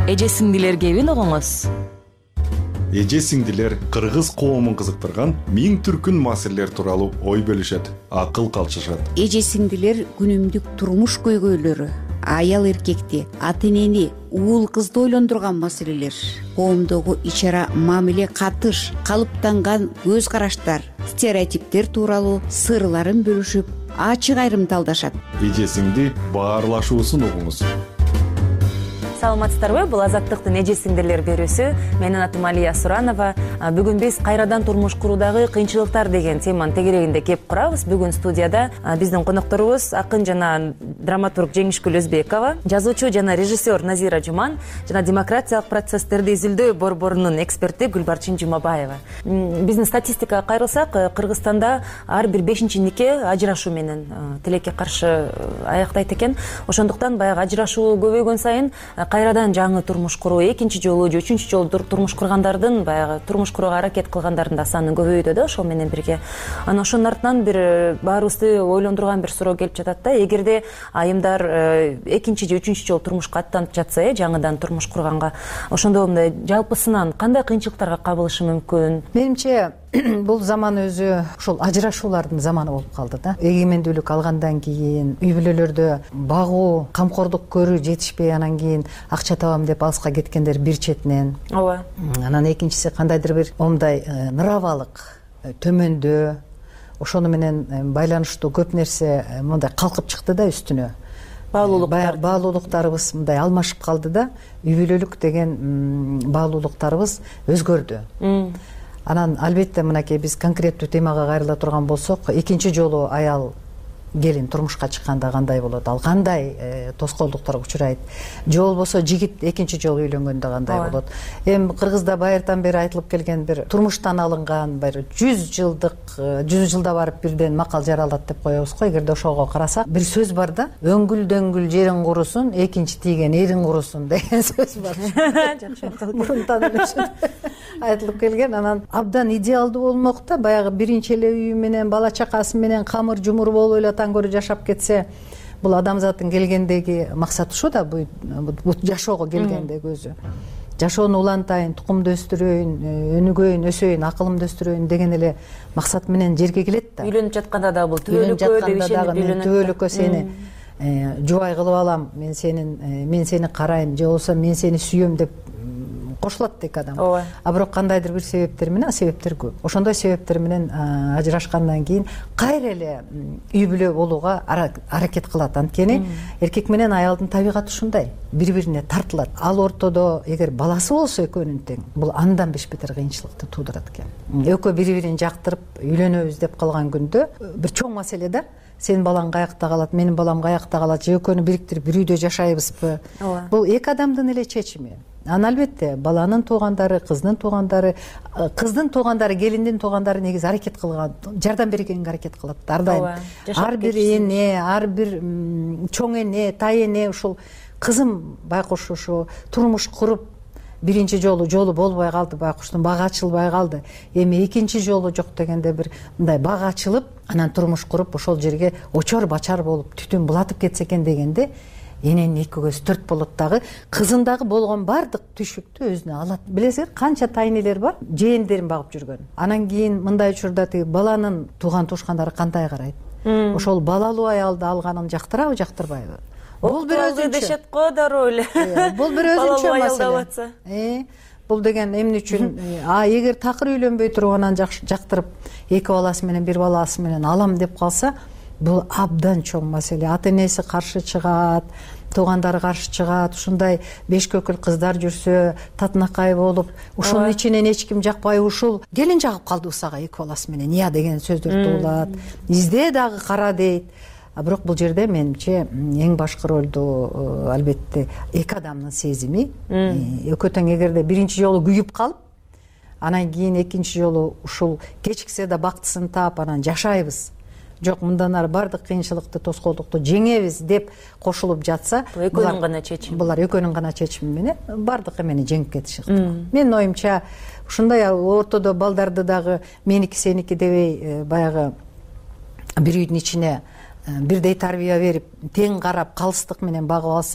Эже сиңдилер кебин угуңуз. Эже сиңдилер кыргыз коомун кызыктырган миң түркүн маселелер тууралуу ой бөлүшөт, акыл калчышат. Эже сиңдилер күнүмдүк турмуш көйгөйлөрү, аял эркекти, ата энени, уул кызды ойлондурган маселелер, коомдогу ич ара мамиле, катыш, калыптанган көз караштар, стереотиптер тууралуу сырларын бөлүшүп, ачык айрымдалдашат. Эже сиңди баарлашуусун угуңуз. Саламатсыздарбы? Бул Азаттыктын эже сиңдилер берүүсү. Менин атым Алия Суранова. Бүгүн биз кайрадан турмуш куруудагы кыйынчылыктар деген теманын тегерегинде кеп курабыз. Бүгүн студияда биздин конокторубуз акын жана драматург Жеңишгүл Өзбекова, жазуучу жана режиссер Назира Жуман жана демократиялык процесстерди изилдөө борборунун эксперти Гүлбарчын Жумабаева. Биздин статистикага кайрылсак, Кыргызстанда ар бир 5-чи нике ажырашуу менен тилекке каршы аяктайт экен. Ошондуктан баягы ажырашуу көбөйгөн сайын кайрадан жаңы турмуш куруу, экинчи жолу же үчүнчү жолу турмуш кургандардын, баягы турмуш курууга аракет кылгандардын да саны көбөйүүдө да, ошол менен бирге. Анан ошонун артынан бир баарыбызды ойлондурган бир суроо келип жатат да. Эгерде айымдар экинчи же үчүнчү жолу турмушка аттанып жатса, жаңыдан турмуш курганга, ошондо мындай жалпысынан кандай кыйынчылыктарга кабылышы мүмкүн? Менимче бул заман өзү ушул ажырашуулардын заманы болуп калды да. Эгемендүүлүк алгандан кийин үй бүлөлөрдө багуу, камкордук көрүү жетишпей, анан кийин акча табам деп алыска кеткендер бир четинен. Ооба. Анан экинчиси кандайдыр бир момундай ныравалык төмөндөө, ошону менен байланыштуу көп нерсе мындай калкып чыкты да үстүнө. Баалуулуктарыбыз мындай алмашып калды да. Үй бүлөлүк деген баалуулуктарыбыз өзгөрдү. Анан албетте мынакей биз конкреттүү темага кайрыла турган болсок, экинчи жолу аял келин турмушка чыкканда кандай болот, ал кандай тоскоолдуктарга учурайт, же болбосо жигит экинчи жолу үйлөнгөндө кандай болот. Эми Кыргызда байыртан бери айтылып келген бир турмуштан алынган бир 100 жылда барып бирден макал жаралат деп коебуз го. Эгерде ошого карасак, бир сөз бар да, өңгүл-дөңгүл жериң курусун, экинчи тийген эриң курусун деген сөз бар. Жакшы мурунтан айтылып келген. Анан абдан идеалдуу болмок да, баягы биринчи эле үйү менен, бала чакасы менен камыр жумур болуп эле көрү жашап кетсе, бул адамзаттын келгендеги максаты ушу да, бул жашоого келгендеги өзү. Жашоону улантайын, тукумду өстүрөйүн, өнүгөйүн, өсөйүн, акылымды өстүрөйүн деген эле максат менен жерге келет да. Үйлөнүп жатканда да бул түбөлүккө сени жубай кылып алам, мен сени карайм, же болбосо мен сени сүйөм деп кошулат дейк адам. А бирок кандайдыр бир себептер менен, себептер көп. Ошондой себептер менен ажырашкандан кийин кайра эле үй бүлө болууга аракет кылат. Анткени эркек менен аялдын табигаты ушундай, бири-бирине тартылат. Ал ортодо эгер баласы болсо экөөнүн тең, бул андан беш-бетер кыйынчылыкты туудурат экен. Экөө бири-бирин жактырып үйлөнөбүз деп калган күндө бир чоң маселе да. Сенин балаң каякта калат, менин балам каякта калат, же экөөнү бириктирип бир үйдө жашайбызбы? Бул эки адамдын эле чечими. Албетте баланын туугандары, кыздын туугандары, келиндин туугандары негизи аракет кылган, жардам бергенге аракет кылат. Ар дайым. Ар бир эне, ар бир чоң эне, тай эне ушул кызым байкуш ушу турмуш куруп биринчи жолу болбой калды, байкуштун багы ачылбай калды. Эми экинчи жолу жок дегенде бир мындай багы ачылып, анан турмуш куруп ошол жерге очор бачар болуп түтүн булатып кетсе экен дегенде эненин эки көзү төрт болот дагы, кызындагы болгон бардык түшүктү өзүнө алат. Билесиңер, канча тайнелер бар, жээндерин багып жүргөн. Анан кийин мындай учурда тиги баланын тууган тушкандары кандай карайт? Ошол балалуу аялды алганын жактырабы, жактырбайбы? Бул бир өзүнчө дешет го дароо эле. Бул бир өзүнчө маселе. Бул деген эмне үчүн? Эгер такыр үйлөнбөй туруп анан жактырып, эки баласы менен, бир баласы менен алам деп калса, бул абдан чоң маселе. Ата энеси каршы чыгат, туугандары каршы чыгат, ушундай беш көкүл кыздар жүрсө, татынакай болуп, ушунун ичинен эч ким жакпай, ушул келин жагып калды усага эки баласы менен, ия деген сөздөрдү улат. Изде дагы кара дейт. Бирок бул жерде менимче эң башкы ролду албетте эки адамдын сезими. Экөө тең эгерде биринчи жолу күйүп калып, анан кийин экинчи жолу ушул кечиксе да бактысын таап анан жашайбыз. Жок, мындан ары бардык кыйынчылыкты, тоскоолдукту жеңебиз деп кошулуп жатса, экөөнүн гана чечими. Булар экөөнүн гана чечими менен бардык эмени жеңип кетиши ыктымал. Менин оюмча ушундай ортодо балдарды дагы меники сеники дебей баягы бир үйдүн ичине бирдей тарбия берип, тең карап, калыстык менен багып алса,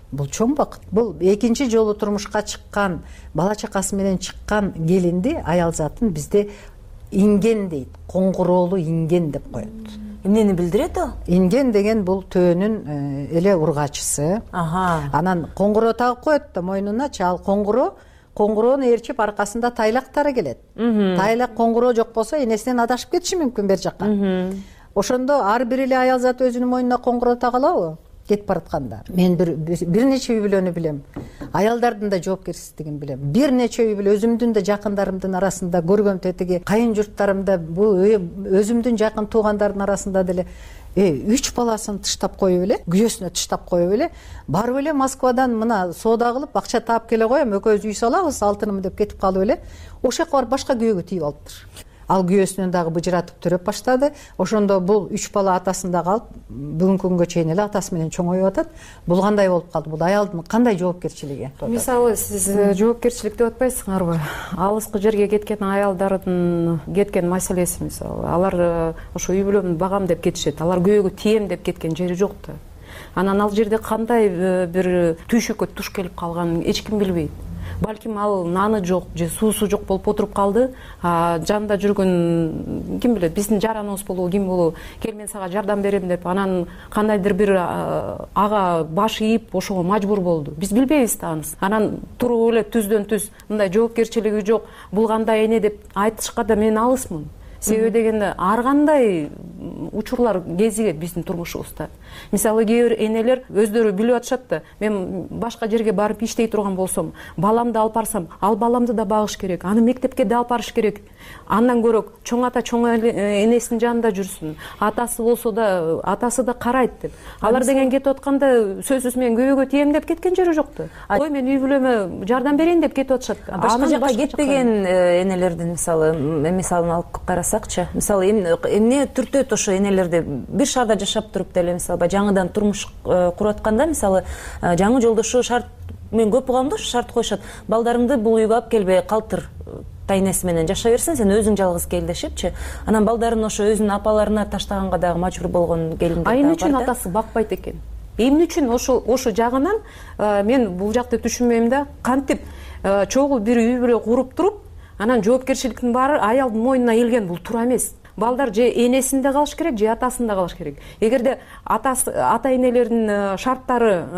бул чоң бакыт. Бул экинчи жолу турмушка чыккан, бала чакасы менен чыккан келинди аял затын бизде инген дейт, коңгуроолу инген деп коет. Эмнени билдирет ал? Инген деген бул төөнүн эле ургачысы. Анан коңгуроо тагып коет да мойнуначы, ал коңгуроону ээрчип аркасында тайлактары келет. Тайлак коңгуроо жок болсо энесинен адашып кетиши мүмкүн бер жакка. Ошондо ар бир эле аял зат өзүнүн мойнуна коңгуроо тага алабы? Кетип баратканда. Мен бир нече үй бүлөнү билем. Аялдардын да жоопкерчилигин билем. Бир нече үй бүлө өзүмдүн да жакындарымдын арасында көргөм тетиги кайын журттарымда бул өзүмдүн жакын туугандардын арасында деле 3 баласын тыштап коюп эле, күйөөсүнө тыштап коюп эле, барып эле Москвадан мына соода кылып акча таап келе коем, экөөбүз үй салабыз, алтыным деп кетип калып эле, ошол жака барып башка күйөөгө тийип алыптыр. Ал күйөөсүнөн дагы быжыратып төрөп баштады. Ошондо бул 3 бала атасында калып, бүгүнкү күнгө чейин эле атасы менен чоңоюп атат. Бул кандай болуп калды? Бул аялдын кандай жоопкерчилиги? Мисалы, сиз жоопкерчилик деп атпайсыңарбы? Алыскы жерге кеткен аялдардын кеткен маселеси мисалы. Алар ошо үй бүлөмдү багам деп кетишет. Алар күйөөгө тием деп кеткен жери жок да. Анан ал жерде кандай бир түйшөккө туш келип калганын эч ким билбейт. Балким ал наны жок же суусу жок болуп отуруп калды. Жанында жүргөн ким билет, биздин жараныбыз болобу, ким болобу, кел мен сага жардам берем деп, анан кандайдыр бир ага баш ийип ошого мажбур болду. Биз билбейбиз да анысы. Анан туруп эле түздөн түз мындай жоопкерчилиги жок, бул кандай эне деп айтышка да мен алысмын. Себеби дегенде ар кандай учурлар кезигет биздин турмушубузда. Мисалы кээ бир энелер өздөрү билип атышат да, мен башка жерге барып иштей турган болсом, баламды алып барсам, ал баламды да багыш керек, аны мектепке да алып барыш керек. Андан көрөк чоң ата чоң энесинин жанында жүрсүн. Атасы болсо да, атасы да карайт деп. Алар деген кетип атканда сөзсүз мен күйөөгө тием деп кеткен жери жок да. Ой, мен үй бүлөмө жардам берейин деп кетип атышат. Башка жака кетпеген энелердин мисалын алып карасакчы. Мисалы эмне түртөт ошо энелерди бир шаарда жашап туруп деле мисалы жаңыдан турмуш куруп атканда мисалы жаңы жолдошу шарт, мен көп угам да, шарт коюшат. Балдарыңды бул үйгө алып келбей калтыр. Тайнеси менен жаша берсин, сен өзүң жалгыз кел дешипчи. Анан балдарын ошо өзүнүн апаларына таштаганга дагы мажбур болгон келиндер да бар. Эмне үчүн атасы бакпайт экен? Эмне үчүн ошо жагынан мен бул жакты түшүнбөйм да. Кантип чогуу бир үй бүлө куруп туруп, анан жоопкерчиликтин баары аялдын мойнуна келген, бул туура эмес. Балдар же энесинде калыш керек, же атасында калыш керек. Эгерде ата энелердин шарттары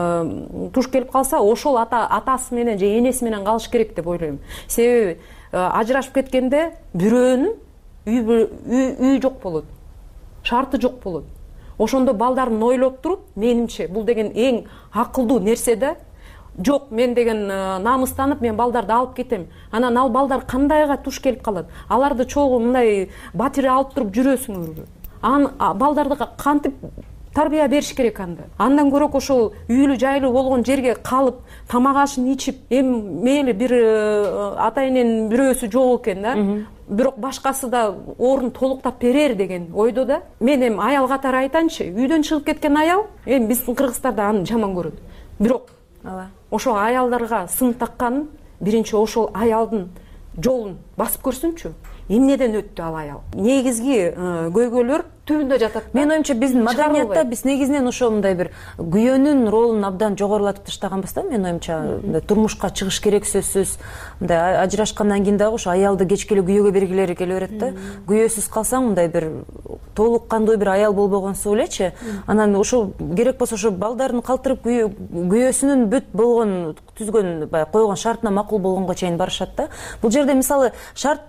туш келип калса, ошол атасы менен же энеси менен калыш керек деп ойлойм. Себеби ажырашып кеткенде бирөөнүн үй жок болот, шарты жок болот. Ошондо балдарын ойлоп туруп, менимче бул деген эң акылдуу нерсе да. Жок, мен деген намыстанып, мен балдарды алып кетем. Анан ал балдар кандайга туш келип калат? Аларды чогуу мындай батире алып туруп жүрөсүңөрбү? Балдарды кантип тарбия бериш керек анда? Андан көрөк ошол үйлүү жайлуу болгон жерге калып, тамак ашын ичип, мейли бир ата эненин бирөөсү жок экен да. Бирок башкасы да орун толуктап берер деген ойдо да. Мен аял катары айтанчы, үйдөн чыгып кеткен аял, биздин кыргыздарда аны жаман көрөт. Бирок ошо аялдарга сын такканын биринчи ошол аялдын жолун басып көрсүнчү. Эмнеден өттү ал аял? Негизги көйгөйлөр түбүндө жатат. Мен оюмча биздин маданиятта биз негизинен ошо мындай бир күйөөнүн ролун абдан жогорулатып таштаганбыз да. Мен оюмча турмушка чыгыш керек сөзсүз. Мындай ажырашкандан кийин дагы ошо аялды кечке эле күйөөгө бергилери келе берет да. Күйөөсүз калсаң мындай бир толук кандуу бир аял болбогонсу элечи. Анан ошо керек болсо ошо балдарын калтырып күйөөсүнүн бүт болгон түзгөн койгон шартына макул болгонго чейин барышат да. Бул жерде мисалы шарт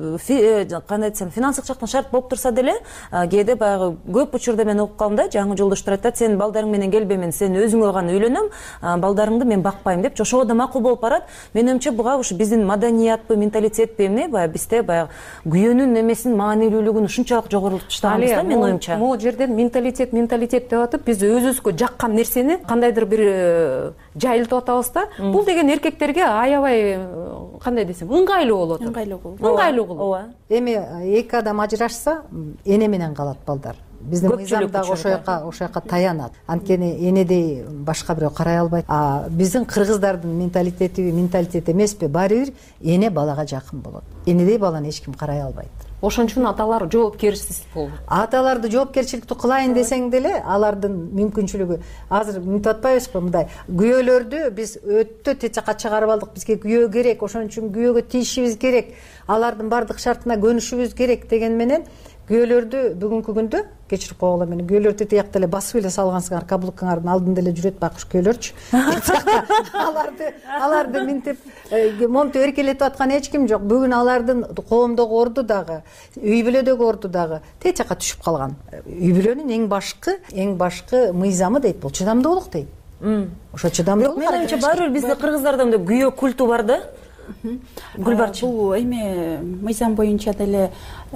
кандай десем, финансылык жактан шарт болуп турса деле, кээде баягы көп учурда мен окуп калдым да, жаңы жолдоштор айтат, сен балдарың менен келбе, мен сен өзүңө гана үйлөнөм, балдарыңды мен бакпайм деп, ошого да макул болуп барат. Менимче буга ушу биздин маданиятпы, менталитетпи эмне, баягы бизде баягы күйөөнүн эмесинин маанилүүлүгүн ушунчалык жогорултуп таштаганбыз да, мен оюмча. Могу жерден менталитет деп атып, биз өзүбүзгө жаккан нерсени кандайдыр бир жайылтып атабыз да. Бул деген эркектерге аябай кандай десем, ыңгайлуу болот. Ыңгайлуу кылып. Эми эки адам ажырашса, эне менен калат балдар. Биздин мыйзам дагы ошо жака таянат. Анткени энедей башка бирөө карай албайт. Биздин кыргыздардын менталитети эмеспи? Баары бир эне балага жакын болот. Энедей баланы эч ким карай албайт. ошон үчүн аталар жоопкерсиз болду. Аталарды жоопкерчиликтүү кылайын десең деле алардын мүмкүнчүлүгү азыр мынтип атпайбызбы, мындай күйөөлөрдү биз өтө тез жакка чыгарып алдык, бизге күйөө керек, ошон үчүн күйөөгө тийишибиз керек, алардын баардык шартына көнүшүбүз керек деген менен күйөөлөрдү бүгүнкү күндө кечирип койгула менен күйөөлөрдү тиякта эле басып эле салгансыңар, каблукаңардын алдында эле жүрөт байкуш күйөөлөрчү. Аларды минтип момнтип эркелетип аткан эч ким жок. Бүгүн алардын коомдогу орду дагы, үй бүлөдөгү орду дагы тез жакка түшүп калган. Үй бүлөнүн эң башкы мыйзамы дейт, бул чыдамдуулук дейт. Ошо чыдамдуулук. Мен ойымча баары бир бизде кыргыздарда мындай күйөө культу бар да. Гүлбарчы. Бул эми мыйзам боюнча деле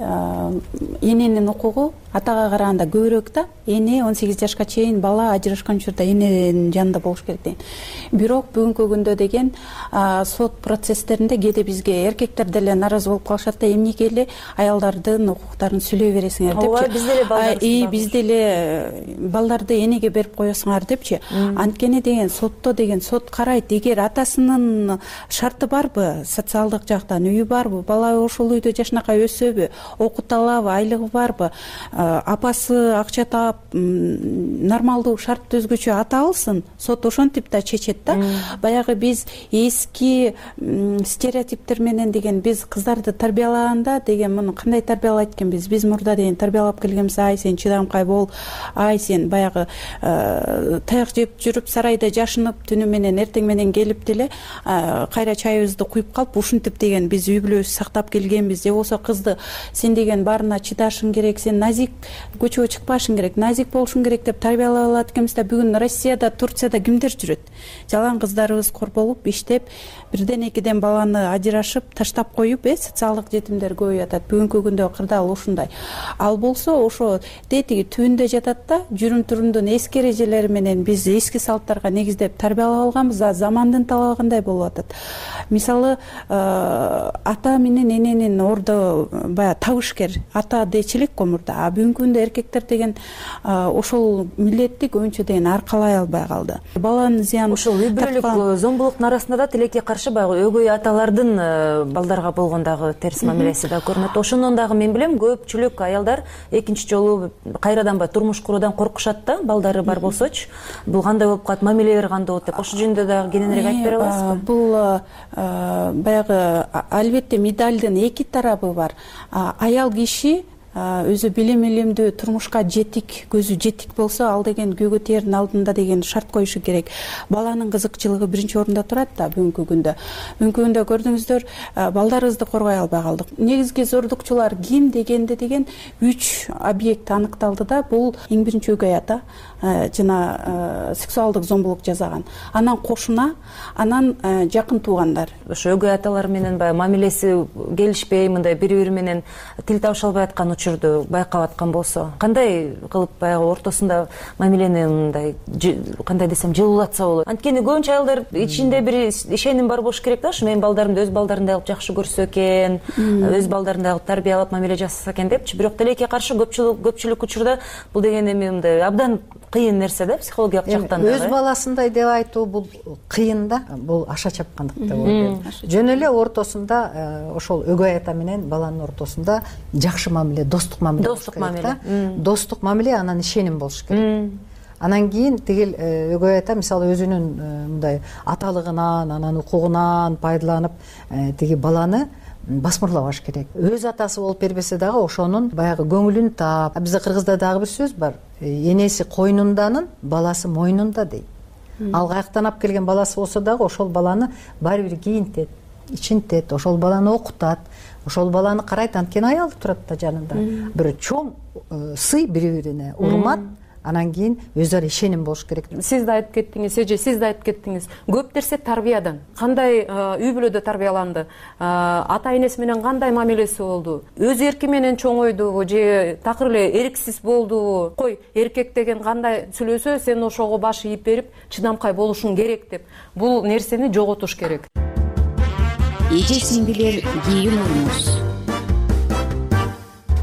эненин укугу атага караганда көбүрөөк да. Эне 18 жашка чейин бала ажырашкан учурда эненин жанында болуш керек дейт. Бирок бүгүнкү күндө деген сот процесстеринде кээде бизге эркектер деле нааразы болуп калышат да, эмнеге эле аялдардын укуктарын сүйлөй бересиңер депчи. Бизде эле балдарды энеге берип коесуңар депчи. Анткени деген сотто деген сот карайт, эгер атасынын шарты барбы, социалдык жактан үйү барбы, бала ошол үйдө жашынакай өсөбү, окута алабы, айлыгы барбы, апасы акча таап нормалдуу шарт өзгөчө ата алсын, сот ошентип да чечет да. Баягы биз эски стереотиптер менен деген биз кыздарды тарбиялаганда деген муну кандай тарбиялайт экенбиз? Биз мурда деген тарбиялап келгенбиз, ай сен чыдамкай бол, ай сен баягы таяк жеп жүрүп сарайда жашынып түнү менен эртең менен келип деле кайра чайыбызды куюп калып ушинтип деген биз үй бүлөбүздү сактап келгенбиз. Же болбосо кызды сен деген баарына чыдашың керек, сен назик, көчөгө чыкпашың керек, назик болушуң керек деп тарбиялап алат экенбиз да. Бүгүн Россияда, Турцияда кимдер жүрөт? Жалаң кыздарыбыз корболуп, иштеп, бирден экиден баланы ажырашып, таштап коюп, социалдык жетимдер көбөйүп атат. Бүгүнкү күндө кырдаал ушундай. Ал болсо ошо детиги түбүндө жатат да, жүрүм турумдун эски эрежелери менен биз эски салттарга негиздеп тарбиялап алганбыз, замандын талабындай болуп атат. Мисалы, ата менен эненин ордо баягы табышкер, ата дечилик го мурда. А бүгүнкү күндө эркектер деген ошол милдетти көбүнчө деген аркалай албай калды. Баланын зыяны ошол үй бүлөлүк зомбулуктун арасында да тилекке каршы баягы өгөй аталардын балдарга болгондагы терс мамилеси да көрүнөт. Ошондон дагы мен билем көпчүлүк аялдар экинчи жолу кайрадан баягы турмуш куруудан коркушат да, балдары бар болсочу. Бул кандай болуп калат, мамилелер кандай болот деп ошол жөнүндө дагы кененирээк айтып бере аласызбы? Бул баягы албетте медалдын эки тарабы бар. Аял киши өзү билим илимдүү турмушка жетик, көзү жетик болсо, ал деген күйөөгө тээрдин алдында деген шарт коюшу керек. Баланын кызыкчылыгы биринчи орунда турат да бүгүнкү күндө. Бүгүнкү күндө көрдүңүздөр, балдарыбызды коргой албай калдык. Негизги зордукчулар ким дегенде деген 3 объект аныкталды да. Бул эң биринчи өгөй ата, жана сексуалдык зомбулук жасаган. Анан кошуна, анан жакын туугандар. Ошо өгөй аталар менен баягы мамилеси келишпей, мындай бири-бири менен тил табыша албай аткан учурду байкап аткан болсо, кандай кылып баягы ортосунда мамилени мындай кандай десем жылуулатса болот? Анткени көбүнчө аялдар ичинде бир ишеним бар болуш керек да, ушу менин балдарымды өз балдарындай кылып жакшы көрсө экен, өз балдарындай кылып тарбиялап мамиле жасаса экен депчи. Бирок тилекке каршы көпчүлүк учурда бул деген эми мындай абдан кыйын нерсе да, психологиялык жактан да. Өз баласындай деп айтуу бул кыйын да, бул аша чапкандык деп ойлойм. Жөн эле ортосунда ошол өгөй ата менен баланын ортосунда жакшы мамиле, достук мамиле. Достук мамиле, анан ишеним болуш керек. Анан кийин тигил өгөй ата мисалы өзүнүн мындай аталыгынан, анан укугунан пайдаланып тиги баланы басмырлабаш керек. Өз атасы болуп бербесе дагы ошонун баягы көңүлүн таап, бизде кыргызда дагы бир сөз бар. Энеси койнунданын, баласы мойнунда дейт. Ал каяктан алып келген баласы болсо дагы ошол баланы баары бир кийинтет, ичинтет, ошол баланы окутат, ошол баланы карайт. Анткени аялы турат да жанында. Бир чоң сый бири-бирине, урмат. Анан кийин өз ара ишеним болуш керек. Сиз да айтып кеттиңиз, эже, сиз да айтып кеттиңиз. Көп нерсе тарбиядан. Кандай үй бүлөдө тарбияланды? Ата энеси менен кандай мамилеси болду? Өз эрки менен чоңойдубу же такыр эле эрксиз болдубу? Кой, эркек деген кандай сүйлөсө, сен ошого баш ийип берип, чыдамкай болушуң керек деп. Бул нерсени жоготуш керек. Эже сиңдилер, кийин урмуз.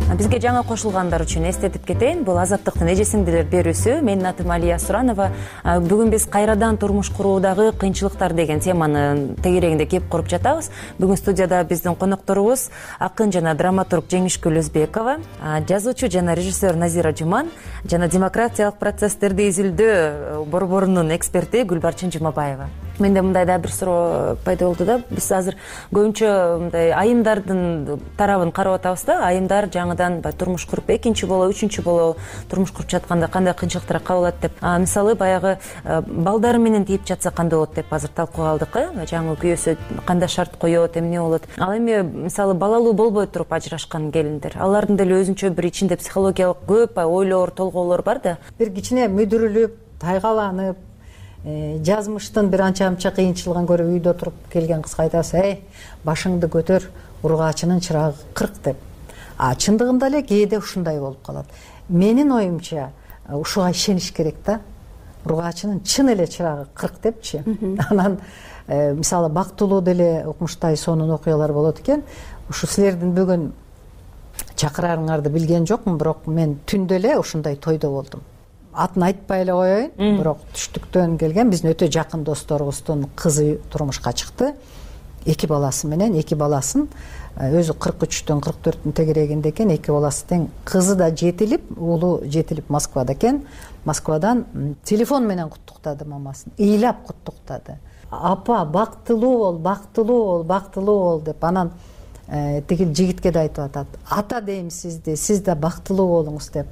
Бизге жаңы кошулгандар үчүн эстетип кетейин, бул Азаттыктын эже сиңдилер берүүсү. Менин атым Алия Суранова. Бүгүн биз кайрадан турмуш куруудагы кыйынчылыктар деген теманы тегерегинде кеп коруп жатабыз. Бүгүн студияда биздин конокторубуз акын жана драматург Жеңишгүл Өзбекова, жазуучу жана режиссер Назира Жуман жана демократиялык процесстерди изилдөө борборунун эксперти Гүлбарчын Жумабаева. Менде мындай да бир суроо пайда болду да. Биз азыр көбүнчө мындай айымдардын тарабын карап атабыз да. Айымдар жаңыдан турмуш куруп, экинчи болобу, үчүнчү болобу турмуш куруп жатканда кандай кыйынчылыктар кабылат деп. Мисалы баягы балдары менен тийип жатса кандай болот деп азыр талкууга алдык. Жаңы күйөөсү кандай шарт коёт, эмне болот? Ал эми мисалы балалуу болбой туруп ажырашкан келиндер. Алардын деле өзүнчө бир ичинде психологиялык көп ойлор, толгоолор бар да. Бир кичине мүдүрүлүп, тайгаланып, жазмыштын бир анча-мынча кыйынчылыгын көрүп үйдө туруп келген кызга айтасыз, башыңды көтөр, ургаачынын чырагы 40 деп. Чындыгында эле кээде ушундай болуп калат. Менин оюмча ушуга ишениш керек да. Ургаачынын чын эле чырагы 40 депчи. Анан мисалы бактылуу деле укмуштай сонун окуялар болот экен. Ушу силердин бүгүн чакырарыңарды билген жокмун, бирок мен түндө эле ушундай тойдо болдум. Атын айтпай эле коеюн, бирок түштүктөн келген биздин өтө жакын досторубуздун кызы турмушка чыкты. 2 баласы менен, 2 баласын өзү 43-төн 44-түн тегерегинде экен, 2 баласы тең. Кызы да жетилип, уулу жетилип Москвада экен. Москвадан телефон менен куттуктады мамасын. Ыйлап куттуктады. Апа, бактылуу бол, бактылуу бол, бактылуу бол деп. Анан тиги жигитке да айтып атат. Ата дейм сизди, сиз да бактылуу болуңуз деп.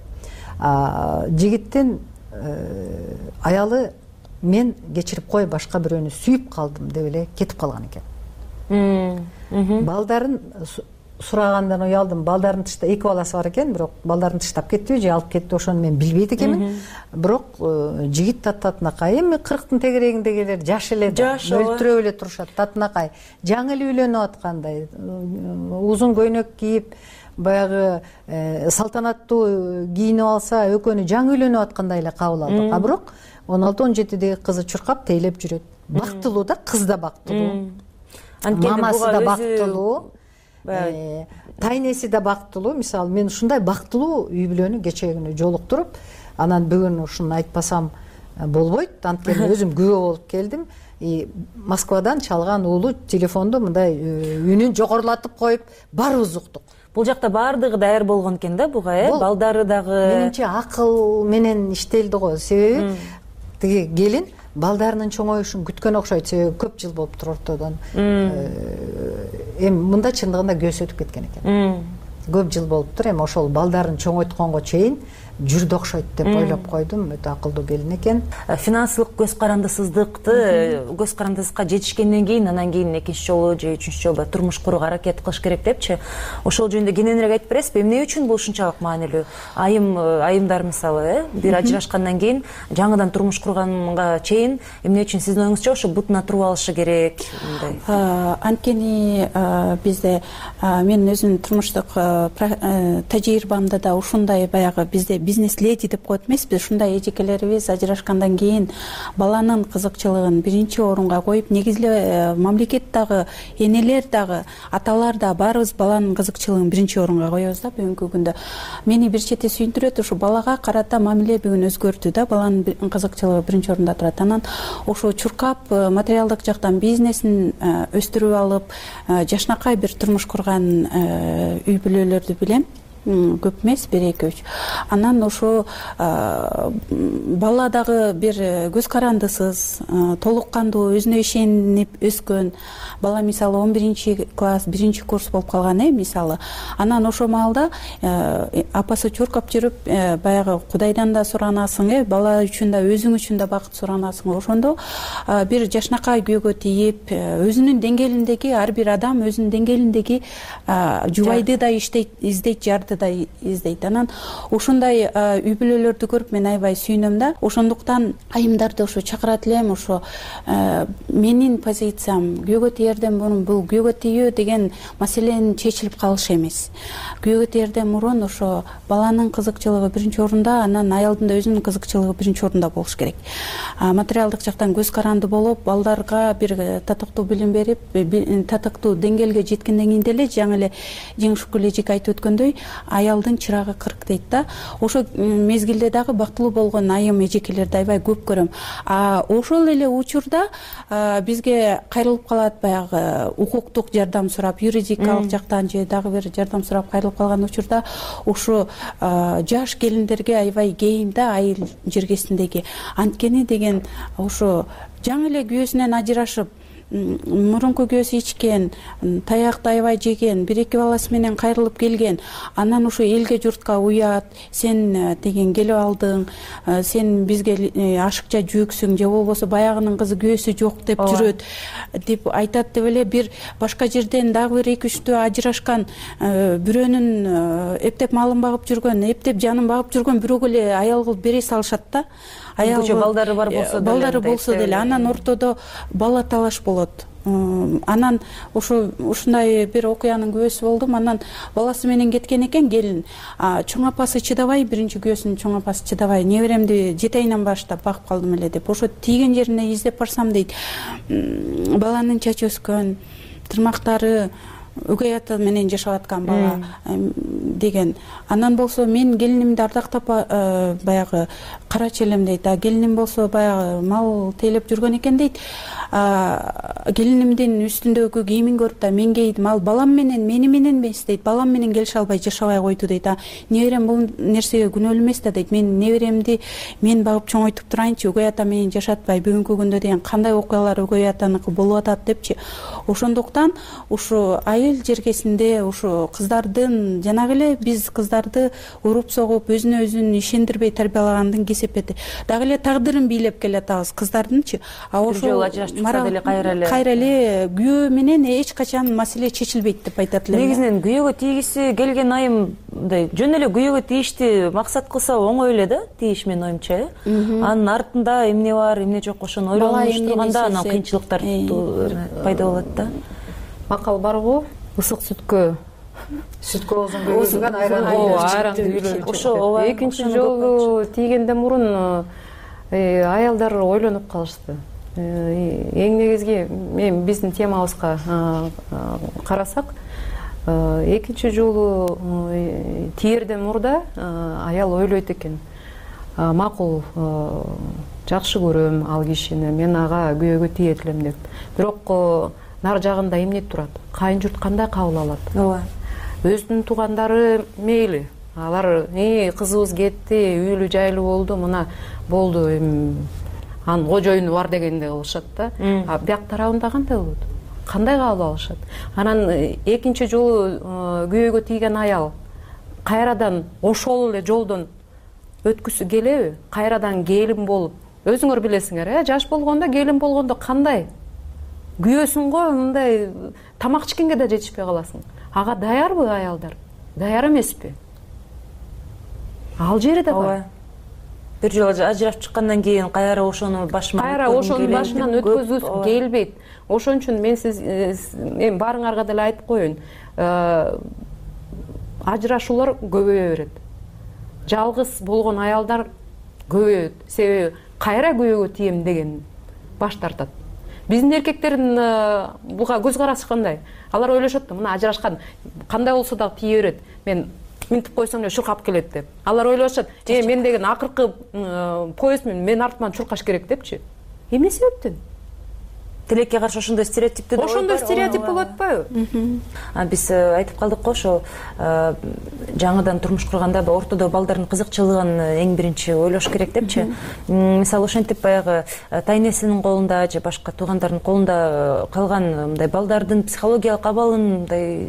Жигиттин аялы мен кечирип кой, башка бирөөнү сүйүп калдым деп эле кетип калган экен. Балдарын сурагандан уялдым. Балдарын тышта 2 баласы бар экен, бирок балдарын тыштап кетти же алып кетти, ошону мен билбейт экенмин. Бирок жигит татынакай эми 40-тын тегерегиндегилер жаш эле, өлтүрөп эле турушат. Татынакай жаңы эле үйлөнүп аткандай, узун көйнөк кийип, баягы салтанаттуу кийинип алса, экөөнү жаңы үйлөнүп аткандай эле кабыл алдык. Бирок 16-17деги кызы чуркап тейлеп жүрөт. Бактылуу да, кыз да бактылуу. Мамасы да бактылуу, тайнеси да бактылуу. Мисалы мен ушундай бактылуу үй бүлөнү кечээ күнү жолуктуруп, анан бүгүн ушуну айтпасам болбойт. Анткени өзүм күбө болуп келдим. Москвадан чалган уулу телефонду мындай үнүн жогорулатып коюп, баарыбыз уктук. Бул жакта баардыгы даяр болгон экен да буга, балдары дагы. Менимче акыл менен иштелди го. Себеби тиги келин балдарынын чоңоюшун күткөн окшойт, себеби көп жыл болуптур ортодон. Эми мында чындыгында көз өтүп кеткен экен. Көп жыл болуптур, эми ошол балдарын чоңойтконго чейин жүрдү окшойт деп ойлоп койдум. Өтө акылдуу келин экен. Финансылык көз карандысызга жетишкенден кийин, анан кийин экинчи жолу же үчүнчү жолу турмуш курууга аракет кылыш керек депчи. Ошол жөнүндө кененирээк айтып бересизби? Эмне үчүн бул ушунчалык маанилүү? Айымдар мисалы, бир ажырашкандан кийин жаңыдан турмуш курганга чейин эмне үчүн сиздин оюңузча ошо бутуна туруп алышы керек? Анткени бизде мен өзүмдүн турмуштук тажрыйбамда да ушундай баягы бизде бизнес леди деп коет эмеспи, ушундай эжекелерибиз ажырашкандан кийин баланын кызыкчылыгын биринчи орунга коюп, негизги мамлекет дагы, энелер дагы, аталар да баарыбыз баланын кызыкчылыгын биринчи орунга коебуз да. Бүгүнкү күндө мени бир чети сүйүндүрөт, ушу балага карата мамиле бүгүн өзгөрдү да, баланын кызыкчылыгы биринчи орунда турат. Анан ошо чуркап материалдык жактан бизнесин өстүрүп алып, жашнакай бир турмуш курган үй бүлөлөрдү билем. Көп эмес, 1-2-3. Анан ошо бала дагы бир көз карандысыз, толук кандуу, өзүнө ишенип өскөн бала, мисалы 11-класс, 1-курс болуп калган, мисалы. Анан ошо маалда апасы чуркап жүрүп, баягы Кудайдан да суранасың, бала үчүн да, өзүң үчүн да бакыт суранасың. Ошондо бир жашнакай күйгө тийип, өзүнүн деңгээлиндеги, ар бир адам өзүнүн деңгээлиндеги жубайды да издейт, жарды да издейт. Анан ушундай үй бүлөлөрдү көрүп мен аябай сүйүнөм да. Ошондуктан айымдарды ошо чакырат элем. Ошо менин позициям күйгө тийерден мурун бул күйгө тийүү деген маселенин чечилип калышы эмес. Күйгө тийерден мурун ошо баланын кызыкчылыгы биринчи орунда, анан аялдын да өзүнүн кызыкчылыгы биринчи орунда болуш керек. Материалдык жактан көз каранды болуп, балдарга бир татыктуу билим берип, татыктуу деңгээлге жеткенден кийин деле жаңы эле Жеңишгүл эжеке айтып өткөндөй, аялдын чырагы 40 дейт да. Ошо мезгилде дагы бактылуу болгон айым эжекелерди аябай көп көрөм. Ошол эле учурда бизге кайрылып калат баягы укуктук жардам сурап, юридикалык жактан же дагы бир жардам сурап кайрылып калган учурда ушу жаш келиндерге аябай кейим да, айыл жергесиндеги. Анткени деген ушу жаңы эле күйөөсүнөн ажырашып, мурунку күйөөсү ичкен, таякты аябай жеген, 1-2 баласы менен кайрылып келген, анан ушу элге журтка уят, сен деген келип алдың, сен бизге ашыкча жүксүң, же болбосо баягынын кызы күйөөсү жок деп жүрөт деп айтат деп эле бир башка жерден дагы бир 2-3 ажырашкан бирөөнүн эптеп малын багып жүргөн, эптеп жанын багып жүргөн бирөөгө эле аял кылып бере салышат да. Балдары бар болсо деле анан ортодо бала талаш болот. Анан ушундай бир окуянын күбөсү болдум. Анан баласы менен кеткен экен келин. Чоң апасы чыдабай, биринчи күбөсүнүн чоң апасы чыдабай, неберемди 7 айынан баштап багып калдым эле деп. Ошо тийген жерине издеп барсам дейт, баланын чачы өскөн, тырмактары өгөй ата менен жашап аткан бала деген. Анан болсо мен келинимди ардактап баягы карачы элем дейт. Келиним болсо баягы мал тейлеп жүргөн экен дейт. Келинимдин үстүндөгү кийимин көрүп да мен кейдим. Ал балам менен, мени менен эмес дейт. Балам менен келише албай жашабай койду дейт. Неберем бул нерсеге күнөөлүү эмес да дейт. Мен неберемди мен багып чоңойтуп турайынчы, өгөй ата менен жашатпай бүгүнкү күндө деген кандай окуялар өгөй атаныкы болуп атат депчи. Ошондуктан ушу айыл жергесинде ушу кыздардын жанагы эле биз кыздарды уруп согуп өзүнө өзүн ишендирбей тарбиялагандын кесепети. Дагы эле тагдырын бийлеп келатабыз кыздардынчы. Ошол кайра эле күйөө менен эч качан маселе чечилбейт деп айтат элем. Негизинен күйөөгө тийгиси келген айым мындай жөн эле күйөөгө тийишти максат кылса оңой эле да, тийиш менин оюмча. Анын артында эмне бар, эмне жок ошону ойлонуп турганда анан кыйынчылыктар пайда болот да. Макал барбы? Ысык сүткө оозун күйгүзгөн айран күйгүзгөн. Ошо экинчи жолу тийгенден мурун аялдар ойлонуп калышты. Эң негизги мен биздин темабызга карасак, экинчи жолу тийерден мурда аял ойлойт экен. Макул, жакшы көрөм ал кишини, мен ага күйөөгө тиет элем деп. Бирок нар жагында эмне турат? Кайын журт кандай кабыл алат? Ооба. Өзүнүн туугандары мейли. Алар кызыбыз кетти, үйлүү жайлуу болду, мына болду, анын кожоюну бар дегенде кылышат да. Бияк тарабында кандай болот? Кандай кабыл алышат? Анан экинчи жолу күйөөгө тийген аял кайрадан ошол эле жолдон өткүсү келеби? Кайрадан келин болуп, өзүңөр билесиңер, жаш болгондо, келин болгондо кандай? Күйөөсүң го, мындай тамак ичкенге да жетишпей каласың. Ага даярбы аялдар? Даяр эмеспи? Ал жери да бар. Бир жолу ажырап чыккандан кийин кайра ошону башынан өткөзгүсү келбейт. Ошон үчүн мен баарыңарга деле айтып коеюн. Ажырашуулар көбөйө берет. Жалгыз болгон аялдар көбөйөт. Себеби кайра күйөөгө тием деген баш тартат. Биздин эркектердин буга көз карашы кандай? Алар ойлошот да, мына ажырашкан кандай болсо дагы тие берет. Мен минтип койсом эле чуркап келет деп. Алар ойлошот, мен деген акыркы поездмин, мен артыман чуркаш керек депчи. Эмне себептен? Тилекке каршы ошондой стереотиптүү да. Ошондой стереотип болуп атпайбы? Биз айтып калдык го, ошо жаңыдан турмуш курганда ортодо балдардын кызыкчылыгын эң биринчи ойлош керек депчи. Мисалы ошентип баягы тайнесинин колунда же башка туугандардын колунда калган мындай балдардын психологиялык абалын мындай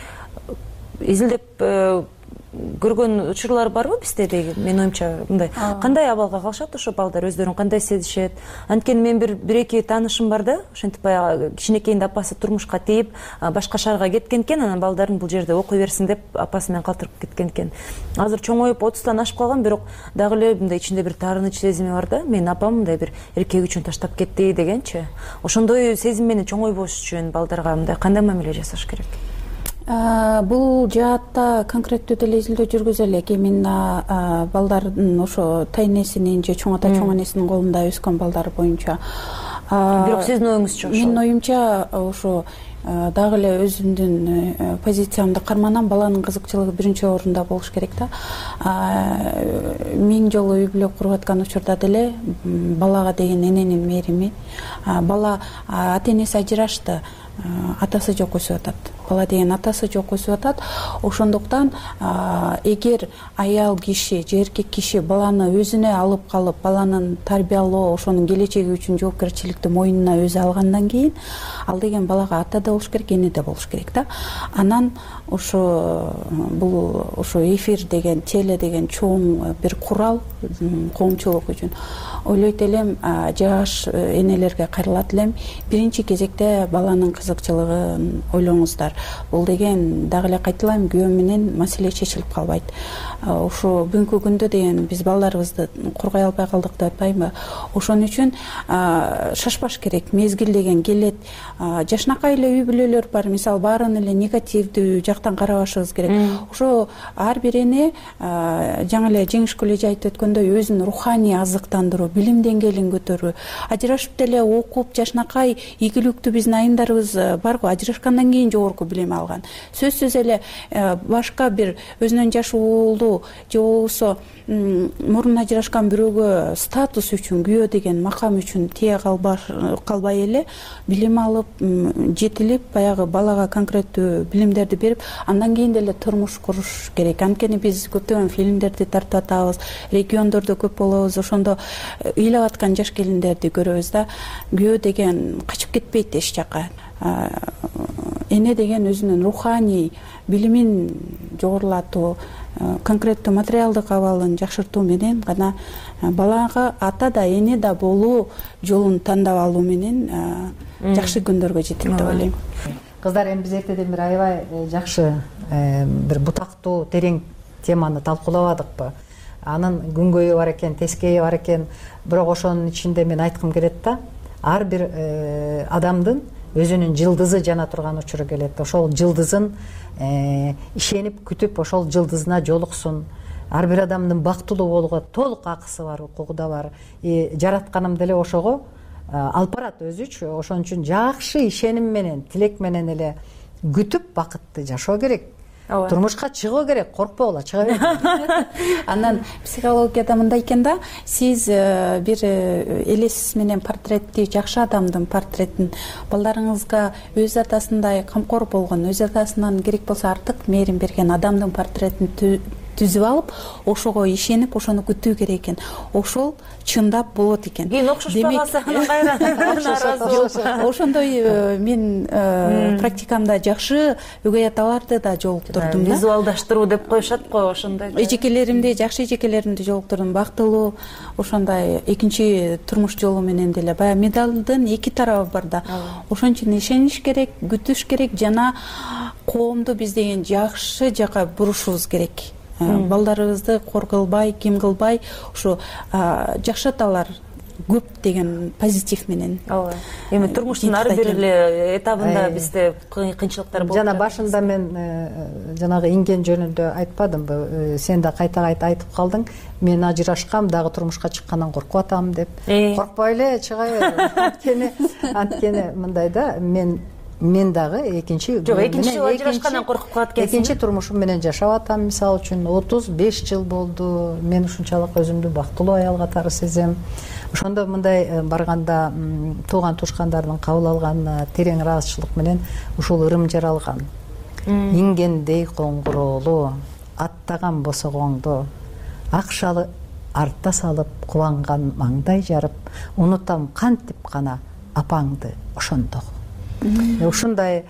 изилдеп көргөн учурлар барбы бизде деген? Менин оюмча мындай кандай абалга калышат ошо балдар, өздөрүн кандай сезишет? Анткени мен бир-эки таанышым бар да, ошентип баягы кичинекейинде апасы турмушка тийип, башка шаарга кеткен экен, анан балдарын бул жерде окуй берсин деп апасы менен калтырып кеткен экен. Азыр чоңоюп 30тан ашып калган, бирок дагы эле мындай ичинде бир таарыныч сезими бар да. Менин апам мындай бир эркек үчүн таштап кетти дегенчи. Ошондой сезим менен чоңойбош үчүн балдарга мындай кандай мамиле жасаш керек? Бул жаатта конкреттүү деле изилдөө жүргүзө элек. Эми балдардын ошо тайнесинин же чоң ата чоң энесинин колунда өскөн балдар боюнча. Бирок сиздин оюңузча ошо? Менин оюмча ошо дагы эле өзүмдүн позициямды карманам. Баланын кызыкчылыгы биринчи орунда болуш керек да. 1000 жолу үй бүлө куруп аткан учурда деле балага деген эненин мээрими, бала ата энеси ажырашты, атасы жок өсүп атат. Бала деген атасы жок өсүп атат. Ошондуктан эгер аял киши же эркек киши баланы өзүнө алып калып, баланын тарбиялоо, ошонун келечеги үчүн жоопкерчиликти мойнуна өзү алгандан кийин, ал деген балага ата да болуш керек, эне да болуш керек да. Анан ошо эфир деген, теле деген чоң бир курал коомчулук үчүн. Ойлойт элем, жаш энелерге кайрылат элем, биринчи кезекте баланын кызыкчылыгын ойлоңуздар. Бул деген дагы эле кайталайм, күйөө менен маселе чечилип калбайт. Ошо бүгүнкү күндө деген биз балдарыбызды коргой албай калдык деп атпаймынбы? Ошон үчүн шашпаш керек. Мезгил деген келет. Жашынакай эле үй бүлөлөр бар. Мисалы, баарын эле негативдүү жактан карабашыбыз керек. Ошо ар бир эне жаңы эле Жеңишкүл эже айтып өткөндөй өзүн руханий азыктандыруу, билим деңгээлин көтөрүү. Ажырашып деле окуп, жашынакай ийгиликтүү биздин айымдарыбыз барго, ажырашкандан кийин жогорку билим алган. Сөзсүз эле башка бир өзүнөн жаш уулу же болбосо мурун ажырашкан бирөөгө статус үчүн, күйөө деген макам үчүн тие калбай эле билим алып, жетилип, баягы балага конкреттүү билимдерди берип, андан кийин деле турмуш куруш керек. Анткени биз көптөгөн фильмдерди тартып атабыз, региондордо көп болобуз, ошондо ыйлап аткан жаш келиндерди көрөбүз да. Күйөө деген качып кетпейт эч жака. Эне деген өзүнүн руханий билимин жогорулатуу, конкреттүү материалдык абалын жакшыртуу менен гана балага ата да эне да болуу жолун тандап алуу менен жакшы күндөргө жетет деп ойлойм. Кыздар, эми биз эртеден бери аябай жакшы бир бутактуу, терең теманы талкуулабадыкпы? Анын күнгөйү бар экен, тескейи бар экен. Бирок ошонун ичинде мен айткым келет да, ар бир адамдын өзүнүн жылдызы жана турган учуру келет. Ошол жылдызын ишенип, күтүп, ошол жылдызына жолуксун. Ар бир адамдын бактылуу болууга толук акысы бар, укугу да бар. Жаратканым деле ошого алып барат өзүчү. Ошон үчүн жакшы ишеним менен, тилек менен эле күтүп бакытты жашоо керек. Турмушка чыгуу керек, коркпогула, чыга бер. Анан психологияда мындай экен да, сиз бир элесиз менен портретти, жакшы адамдын портретин балдарыңызга өз атасындай камкор болгон, өз атасынан керек болсо артык мээрим берген адамдын портретин түзүп алып, ошого ишенип, ошону күтүү керек экен. Ошол чындап болот экен. Кийин окшошпагаса кайра наразы болуп. Ошондой мен практикамда жакшы өгөй аталарды да жолуктурдум да. Визуалдаштыруу деп коюшат го, ошондой. Эжекелеримди, жакшы эжекелеримди жолуктурдум. Бактылуу, ошондой экинчи турмуш жолу менен деле баягы медалдын эки тарабы бар да. Ошон үчүн ишениш керек, күтүш керек жана коомду биз деген жакшы жака бурушубуз керек. Балдарыбызды кор кылбай, ким кылбай, ошо жакшы аталар көп деген позитив менен. Ооба. Эми турмуштун ар бир эле этабында бизде кыйынчылыктар болуп. Жана башында мен жанагы инген жөнүндө айтпадымбы? Сен да кайта айтып калдың. Мен ажырашкам, дагы турмушка чыккандан коркуп атам деп. Коркпой эле чыга бер. Анткени мындай да, мен дагы экинчи жыл ажырашкандан коркуп калат экенсиң. Экинчи турмушум менен жашап атам, мисалы үчүн 35 жыл болду. Мен ушунчалык өзүмдү бактылуу аял катары сезем. Ошондо мындай барганда тууган тушкандардын кабыл алган терең ыраазычылык менен ушул ырым жаралган. Ингендей коңгуроолу, аттаган босогоңду, ак шалы артта салып, кубанган маңдай жарып, унутам кантип гана апаңды ошондогу. Ушундай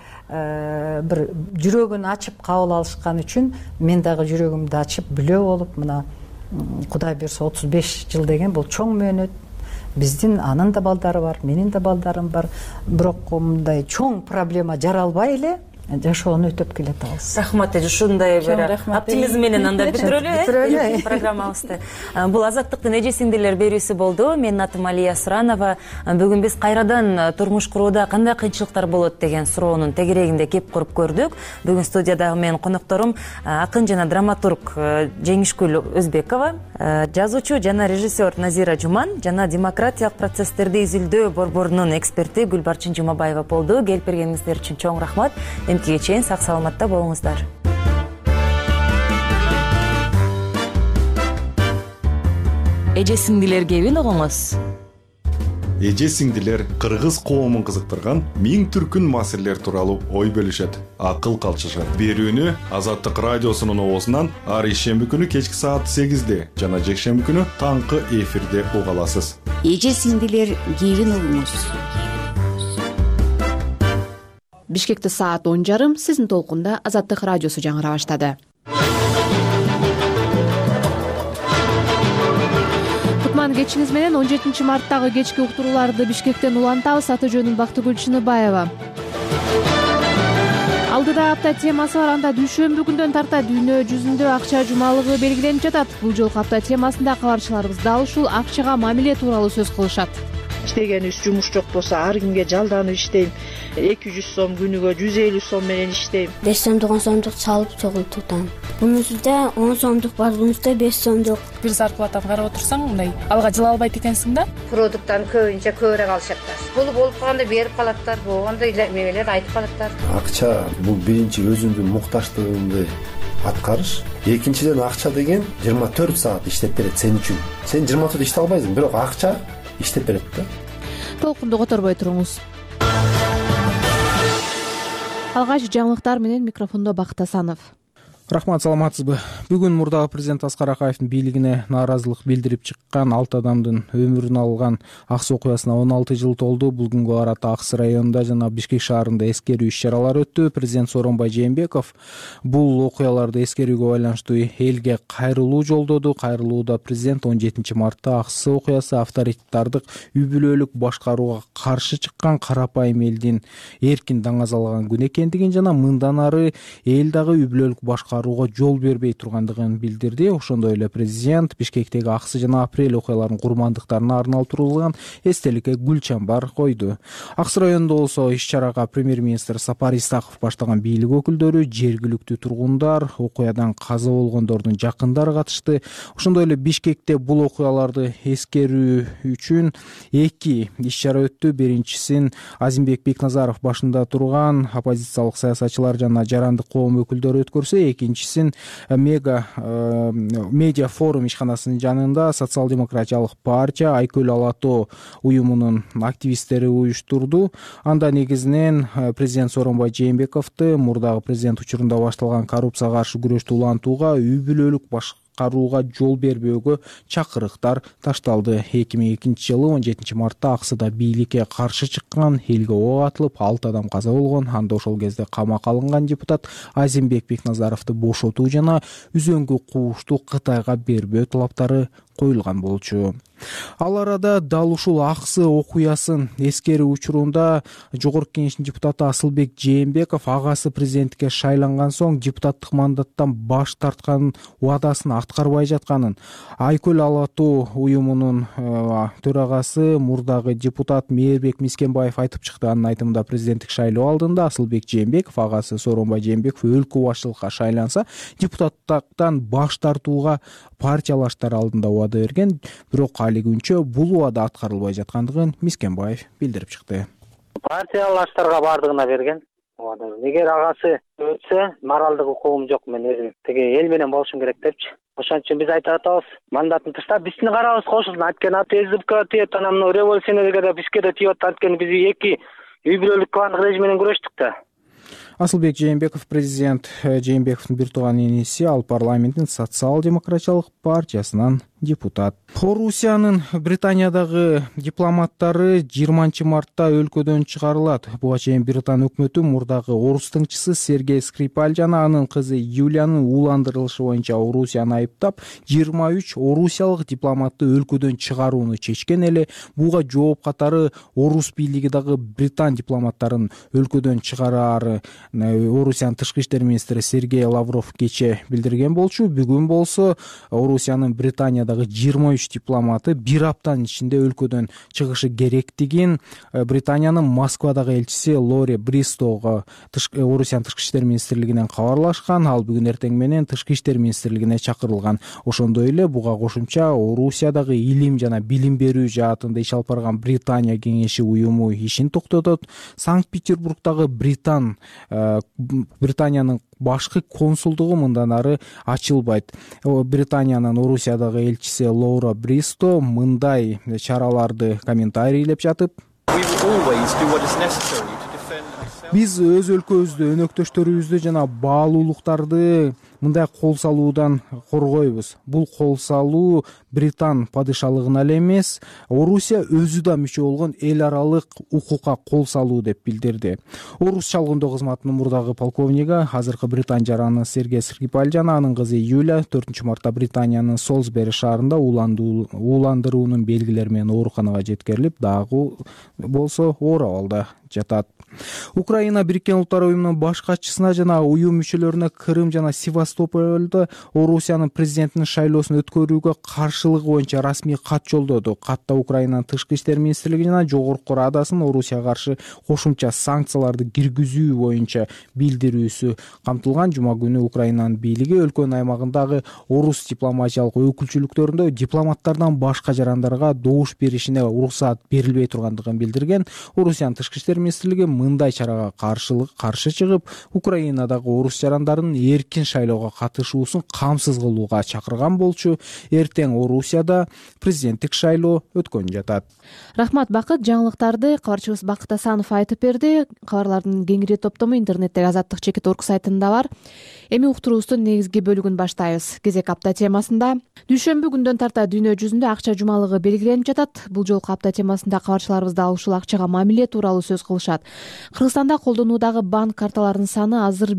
бир жүрөгүн ачып кабыл алышкан үчүн мен дагы жүрөгүмдү ачып бүлө болуп, мына Кудай буйрса 35 жыл деген бул чоң мөөнөт. Биздин анын да балдары бар, менин да балдарым бар. Бирок мындай чоң проблема жаралбай эле жашоону өтөп келатабыз. Рахмат эже, ушундай бир оптимизм менен анда бүтүрөлү программабызды. Бул Азаттыктын эже сиңдилер берүүсү болду. Менин атым Алия Суранова. Бүгүн биз кайрадан турмуш курууда кандай кыйынчылыктар болот деген суроонун тегерегинде кеп коруп көрдүк. Бүгүн студиядагы менин конокторум акын жана драматург Жеңишгүл Өзбекова, жазуучу жана режиссер Назира Жуман жана демократиялык процесстерди изилдөө борборунун эксперти Гүлбарчын Жумабаева болду. Келип бергениңиздер үчүн чоң рахмат. Эмкиге чейин сак саламатта болуңуздар. Эже сиңдилер кебин угуңуз. Эже сиңдилер кыргыз коомун кызыктырган миң түркүн маселелер тууралуу ой бөлүшөт, акыл калчышат. Берүүнү Азаттык радиосунун оозунан ар ишемби күнү кечки саат 8-де жана жекшемби күнү таңкы эфирде уга аласыз. Эже сиңдилер кебин угуңуз. Бишкекте саат 10:30 сиздин толкунда Азаттык радиосу жаңыра баштады. Кутман кечиңиз менен 17 марттагы кечки уктурууларды Бишкектен улантабыз. Аты жөнүм Бактыгүл Чыныбаева. Алдыда апта темасы бар, анда дүйшөмбү күндөн тарта дүйнө жүзүндө акча жумалыгы белгиленип жатат. Бул жолку апта темасында кабарчыларыбыз дал ушул акчага мамиле тууралуу сөз кылышат. Иштеген жумуш жок болсо ар күнгө жалданып иштейм. 200 сом күнүгө 150 сом менен иштейм. 5 сомдук 10 сомдук чалып чогултутам. Бунусунда 10 сомдук бар, бунусунда 5 сомдук. Бир зарплатаны карап отурсаң, мындай алга жыла албайт экенсиң да. Продукттан көбүнчө көбүрөөк алышаттар. Бул болуп калганда берип калаттар, болгондо мемелер айтып калаттар. Акча бул биринчи өзүңдүн муктаждыгыңды аткарыш. Экинчиден акча деген 24 саат иштеп берет сен үчүн. Сен 24 иштей албайсың, бирок акча иштеп берет да. Толкунду которбой туруңуз. Алгач жаңылыктар менен микрофондо Бакыт Асанов. Рахмат, саламатсызбы? Бүгүн мурдагы президент Аскар Акаевдин бийлигине нааразылык билдирип чыккан 6 адамдын өмүрүн алган Аксы окуясына 16 жыл толду. Бул күнгө карата Аксы районунда жана Бишкек шаарында эскерүү иш-чаралар өттү. Президент Сооронбай Жээнбеков бул окуяларды эскерүүгө байланыштуу элге кайрылуу жолдоду. Кайрылууда президент 17 мартта Аксы окуясы авторитардык үй бүлөлүк башкарууга каршы чыккан карапайым элдин эркин даңазалаган күн экендигин жана мындан ары эл дагы үй бүлөлүк башкарууга жол бербей тургандыгын билдирди. Ошондой эле президент Бишкектеги Аксы жана Апрель окуяларынын курмандыктарына арналып турулган эстеликке гүл чамбар койду. Аксы районунда болсо иш-чарага премьер-министр Сапар Исаков баштаган бийлик өкүлдөрү, жергиликтүү тургундар, окуядан каза болгондордун жакындары катышты. Ошондой эле Бишкекте бул окуяларды эскерүү үчүн 2 иш-чара өттү. Биринчисин Азимбек Бекназаров башында турган оппозициялык саясатчылар жана жарандык коом өкүлдөрү өткөрсө, экинчисин медиа форум ишканасынын жанында социал-демократиялык партия Айкөл Алато уюмунун активисттери уюштурду. Анда негизинен президент Сооронбай Жээнбековду мурдагы президент учурунда башталган коррупцияга каршы күрөштү улантууга, үй бүлөлүк башкарууга жол бербөөгө чакырыктар ташталды. 2002 жылы 17 мартта Аксыда бийликке каршы чыккан, элге ок атылып 6 адам каза болгон. Анда ошол кезде камакка алынган депутат Азимбек Бекназаровду бошотуу жана үзөңгү куушту Кытайга бербөө талаптары коюлган болчу. Ал арада дал ушул Аксы окуясын эскерүү учурунда Жогорку Кеңештин депутаты Асылбек Жээнбеков агасы президенттикке шайланган соң депутаттык мандаттан баш тартканын, убадасын аткарбай жатканын, Айкөл Алато уюмунун төрагасы мурдагы депутат Мээрбек Мискенбаев айтып чыкты. Анын айтымында президенттик шайлоо алдында Асылбек Жээнбеков агасы Сооронбай Жээнбеков өлкө башчылыкка шайланса, депутаттыктан баш тартууга партиялаштар алдында убада берген, бирок али күнчө бул убада аткарылбай жаткандыгын Мискенбаев билдирип чыкты. Партиялаштарга бардыгына берген. Эгер агасы өтсө, моралдык укугум жок, мен өзүм тиги эл менен болушум керек депчи. Ошон үчүн биз айтып атабыз, мандатын таштап биздин карабыз кошулсын. Анткени АТСБК тиет, анан революционерге да бизге да тиет. Анткени биз 2 үй бүлөлүк кландык режим менен күрөштүк да. Асылбек Жээнбеков президент Жээнбековдун бир тууган иниси, ал парламенттин социал-демократиялык партиясынан депутат. Орусиянын Британиядагы дипломаттары 20 мартта өлкөдөн чыгарылат. Буга чейин Британ өкмөтү мурдагы орус тыңчысы Сергей Скрипаль жана анын кызы Юлиянын ууландырылышы боюнча Орусияны айыптап, 23 орусиялык дипломатты өлкөдөн чыгарууну чечкен эле. Буга жооп катары орус бийлиги дагы Британ дипломаттарын өлкөдөн чыгараары Орусиянын тышкы иштер министри Сергей Лавров кечээ билдирген болчу. Бүгүн болсо Орусиянын Британиядагы 23 дипломаты бир аптанын ичинде өлкөдөн чыгышы керектигин Британиянын Москвадагы элчиси Лори Бристого Орусиянын тышкы иштер министрлигинен кабарлашкан. Ал бүгүн эртең менен тышкы иштер министрлигине чакырылган. Ошондой эле буга кошумча Орусиядагы илим жана билим берүү жаатында иш алып барган Британия кеңеши уюму ишин токтотот. Санкт-Петербургдагы Британиянын башкы консулдугу мындан ары ачылбайт. Британиянын Орусиядагы элчиси Лора Бристо мындай чараларды комментарийлеп жатып: биз өз өлкөбүздү, өнөктөштөрүбүздү жана баалуулуктарды мындай кол салуудан коргойбуз. Бул кол салуу Британ падышалыгына эле эмес, Орусия өзү да мүчө болгон эл аралык укукка кол салуу деп билдирди. Орус чалгындоо кызматынын мурдагы полковниги, азыркы Британ жараны Сергей Скрипаль жана анын кызы Юля 4-мартта Британиянын Солсбери шаарында ууландыруунун белгилери менен ооруканага жеткирилип, дагы болсо оор абалда жатат. Украина Бириккен Улуттар уюмунун баш катчысына жана уюм мүчөлөрүнө Крым жана Севастопольдо Орусиянын президентинин шайлоосун өткөрүүгө каршылыгы боюнча расмий кат жолдоду. Катта Украинанын тышкы иштер министрлиги жана Жогорку Радасынын Орусияга каршы кошумча санкцияларды киргизүү боюнча билдирүүсү камтылган. Жума күнү Украинанын бийлиги өлкөнүн аймагындагы орус дипломатиялык өкүлчүлүктөрүндө дипломаттардан башка жарандарга добуш беришине уруксат берилбей тургандыгын билдирген. Орусиянын тышкы иштер министрлиги мындай чарага каршы чыгып, Украинадагы орус жарандарынын эркин шайлоого катышуусун камсыз кылууга чакырган болчу. Эртең Орусияда президенттик шайлоо өткөн жатат. Рахмат Бакыт. Жаңылыктарды кабарчыбыз Бакыт Асанов айтып берди. Кабарлардын кеңири топтому интернеттеги azatlyk.org сайтында бар. Эми уктуруубуздун негизги бөлүгүн баштайбыз. Кезек апта темасында дүйшөмбү күндөн тарта дүйнө жүзүндө акча жумалыгы белгиленип жатат. Бул жолку апта темасында кабарчыларыбыз дал ушул акчага мамиле тууралуу сөз кылышат. Кыргызстанда колдонуудагы банк карталарынын саны азыр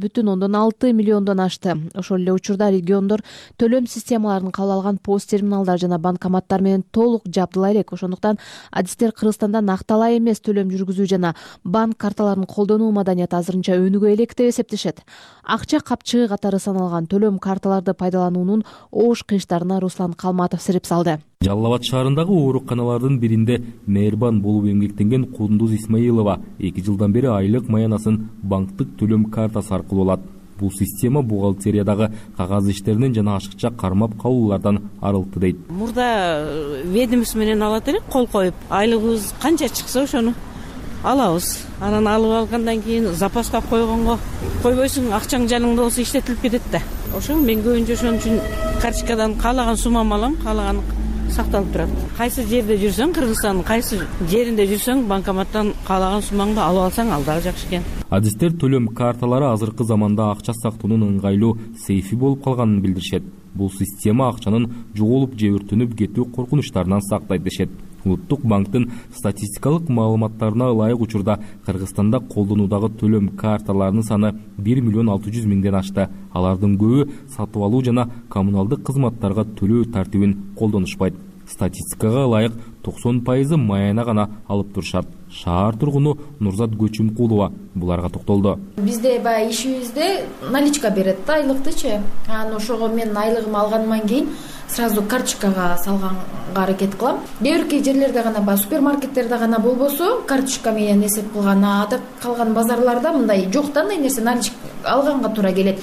1,6 миллиондон ашты. Ошол эле учурда региондор төлөм системаларын кабыл алган пост терминалдар жана банкоматтар менен толук жабдыла элек. Ошондуктан адистер Кыргызстанда накталай эмес төлөм жүргүзүү жана банк карталарын колдонуу маданияты азырынча өнүгө элек деп эсептешет. Акча капчыгы катары саналган төлөм карталарды пайдалануунун оош кыйыштарына Руслан Калматов сирип салды. Жалал Абад шаарындагы ооруканалардын биринде мээрбан болуп эмгектенген Кундуз Исмаилова 2 жылдан бери айлык маянасын банктык төлөм картасы аркылуу алат. Бул система бухгалтериядагы кагаз иштеринен жана ашыкча кармап калуулардан арылтты дейт. Мурда ведомство менен алат элек, кол коюп, айлыгыбыз канча чыкса ошону алабыз. Анан алып алгандан кийин запаска койбойсуң, акчаң жаныңда болсо иштетилип кетет да. Ошо мен көбүнчө ошон үчүн карточкадан каалаган суммамды алам, каалаган сакталып турат. Кайсы жерде жүрсөң, Кыргызстандын кайсы жеринде жүрсөң, банкоматтан каалаган суммаңды алып алсаң ал дагы жакшы экен. Адистер төлөм карталары азыркы заманда акча сактоонун ыңгайлуу сейфи болуп калганын билдиришет. Бул система акчанын жоголуп же өртөнүп кетүү коркунучтарынан сактайт дешет. Улуттук банктын статистикалык маалыматтарына ылайык учурда Кыргызстанда колдонуудагы төлөм карталарынын саны 1,6 миллион ашты. Алардын көбү сатып алуу жана коммуналдык кызматтарга төлөө тартибин колдонушпайт. Статистикага ылайык 90% маяна гана алып турушат. Шаар тургуну Нурзат Көчүмкулова буларга токтолду. Бизде баягы ишибизде наличка берет да, айлыктычы. Анан ошого мен айлыгымды алгандан кийин сразу карточкага салганга аракет кылам. Кээ бир жерлерде гана баягы супермаркеттерде гана болбосо карточка менен эсеп кылган, ада калган базарларда мындай жок да, андай нерсе наличка алганга туура келет.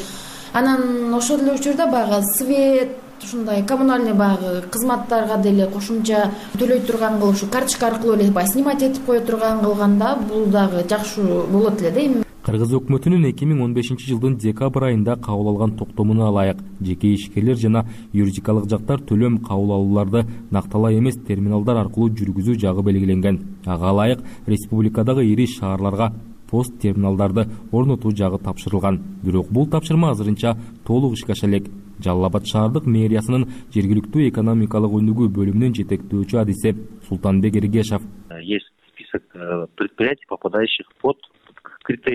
Анан ошол эле учурда баягы свет, ушундай коммунальный баягы кызматтарга деле кошумча төлөй турган кылып, ушу карточка аркылуу эле баягы снимать этип кое турган кылганда бул дагы жакшы болот эле да. Кыргыз өкмөтүнүн 2015 жылдын декабрь айында кабыл алган токтомуна ылайык жеке ишкерлер жана юридикалык жактар төлөм кабыл алууларды накталай эмес терминалдар аркылуу жүргүзүү жагы белгиленген. Ага ылайык республикадагы ири шаарларга пост терминалдарды орнотуу жагы тапшырылган. Бирок бул тапшырма азырынча толук ишке аша элек. Жалал Абад шаардык мэриясынын жергиликтүү экономикалык өнүгүү бөлүмүнүн жетектөөчү адиси Султанбек Эргешев. Есть список предприятий, попадающих под критерии.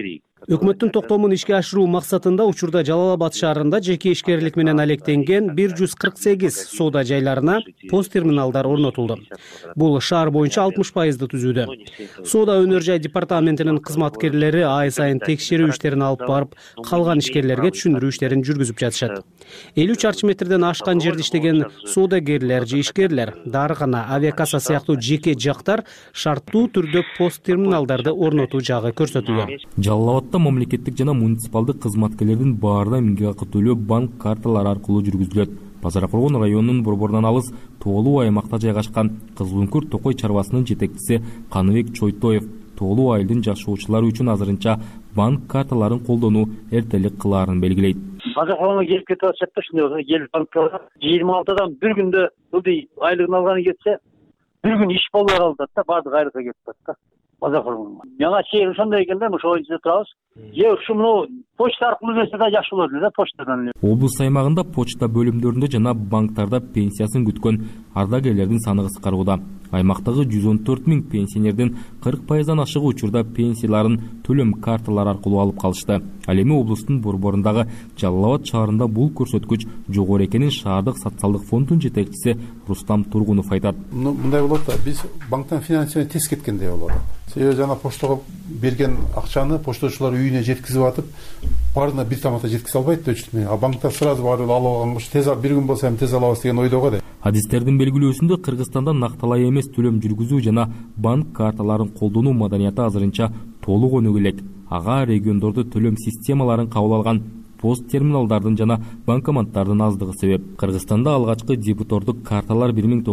Өкмөттүн токтомун ишке ашыруу максатында учурда Жалал Абад шаарында жеке ишкерлик менен алектенген 148 соода жайларына пост терминалдар орнотулду. Бул шаар боюнча 60% түзүүдө. Соода өнөр жай департаментинин кызматкерлери ай сайын текшерүү иштерин алып барып, калган ишкерлерге түшүндүрүү иштерин жүргүзүп жатышат. 50 чарчы метрден ашкан жерде иштеген соодагерлер же ишкерлер, дарыкана, авиакасса сыяктуу жеке жактар шарттуу түрдө пост терминалдарды орнотуу жагы көрсөтүлгөн. Жалал Абадта мамлекеттик жана муниципалдык кызматкерлердин баарына эмгек акы төлөө банк карталары аркылуу жүргүзүлөт. Базар Коргон районунун борборунан алыс тоолуу аймакта жайгашкан Кызылүңкүр Токой чарбасынын жетекчиси Каныбек Чойтоев тоолуу айылдын жашоочулары үчүн азырынча банк карталарын колдонуу эртелик кылаарын белгилейт. Базар Коргонго келип кетип атышат да, ошондой келип банкка 26-дан бир күндө ылдый айлыгын алганы кетсе, бир күн иш болбой калат да, баардык айлыкка кетип атат да. Базар Коргонго. Жаңа чек ошондой экен да, ошол жерде турабыз. Же ушу почта аркылуу берсе да жакшы болот эле да, почтадан. Облус аймагында почта бөлүмдөрүндө жана банктарда пенсиясын күткөн ардагерлердин саны кыскарууда. Аймактагы 114 000 пенсионердин 40%дан ашыгы учурда пенсияларын төлөм карталары аркылуу алып калышты. Ал эми облустун борборундагы Жалал Абад шаарында бул көрсөткүч жогору экенин шаардык социалдык фонддун жетекчиси Рустам Тургунов айтат. Мындай болот да, биз банктан финансирование тез кеткендей болот. Себеби жана поштага берген акчаны пошточулар үйүнө жеткизип атып, баарына бир тамакта жеткизе албайт да өчтү. А банктар сразу барып алып алган болуш, тез бир күн болсо эми тез алабыз деген ойдо го да. Адистердин белгилөөсүндө Кыргызстанда накталай эмес төлөм жүргүзүү жана банк карталарын колдонуу маданияты азырынча толук өнүгө элек. Ага региондордо төлөм системаларын кабыл алган пост терминалдардын жана банкоматтардын аздыгы себеп. Кыргызстанда алгачкы дебитордук карталар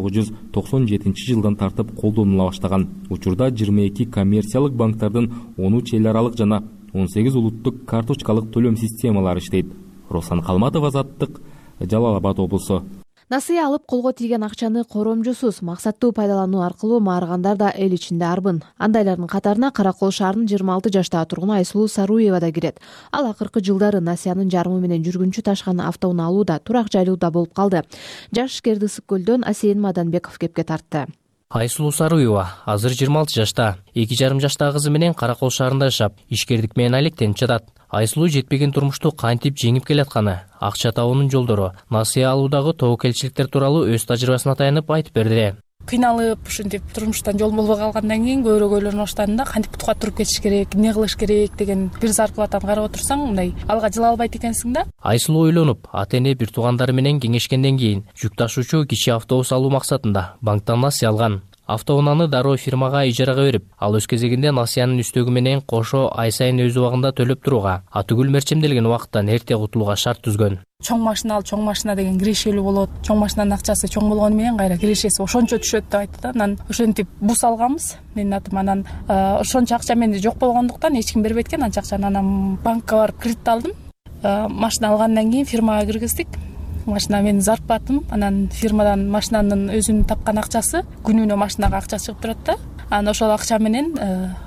1997 жылдан тартып колдонула баштаган. Учурда 22 коммерциялык банктардын 13 эл аралык жана 18 улуттук карточкалык төлөм системалары иштейт. Руслан Калматов, Азаттык, Жалал Абад облусу. Насыя алып колго тийген акчаны коромжусуз максаттуу пайдалануу аркылуу маарыгандар да эл ичинде арбын. Андайлардын катарына Каракол шаарынын 26 жаштагы тургуну Айсулуу Саруева да кирет. Ал акыркы жылдары Насыянын жарымы менен жүргүнчү ташкан автоунаалууда турак жайлууда болуп калды. Жаш ишкерди Ысык көлдөн Асейин Маданбеков кепке тартты. Айсулуу Саруева азыр 26 жашта, 2,5 жаштагы кызы менен Каракол шаарында жашап, ишкердик менен алектенип жатат. Айсулуу жетпеген турмушту кантип жеңип келатканы, акча табуунун жолдору, насыя алуудагы тобокелчиликтер тууралуу өз тажрыйбасына таянып айтып берди. Кыйналып, ушинтип турмуштан жол болбой калгандан кийин көбүрөөк ойлонуп баштадым да, кантип бутка туруп кетиш керек, эмне кылыш керек деген бир зарплатаны карап отурсаң, мындай алга жыла албайт экенсиң да. Айсулуу ойлонуп, ата-эне бир туугандары менен кеңешкенден кийин жүк ташуучу кичи автобус алуу максатында банктан насыя алган. Автоунааны дароо фирмага ижарага берип, ал өз кезегинде насыянын үстөгү менен кошо ай сайын өз убагында төлөп турууга, атүгүл мерчемделген убакыттан эрте кутулууга шарт түзгөн. Чоң машина ал, чоң машина деген кирешелүү болот. Чоң машинанын акчасы чоң болгону менен кайра кирешеси ошончо түшөт деп айтты да. Анан ошентип бус алганбыз. Менин атым анан ошончо акча менде жок болгондуктан эч ким бербейт экен анча акчаны. Анан банкка барып кредит алдым. Машина алгандан кийин фирмага киргиздик. Машина менин зарплатам, анан фирмадан машинанын өзүнүн тапкан акчасы, күнүнө машинага акча чыгып турат да. Анан ошол акча менен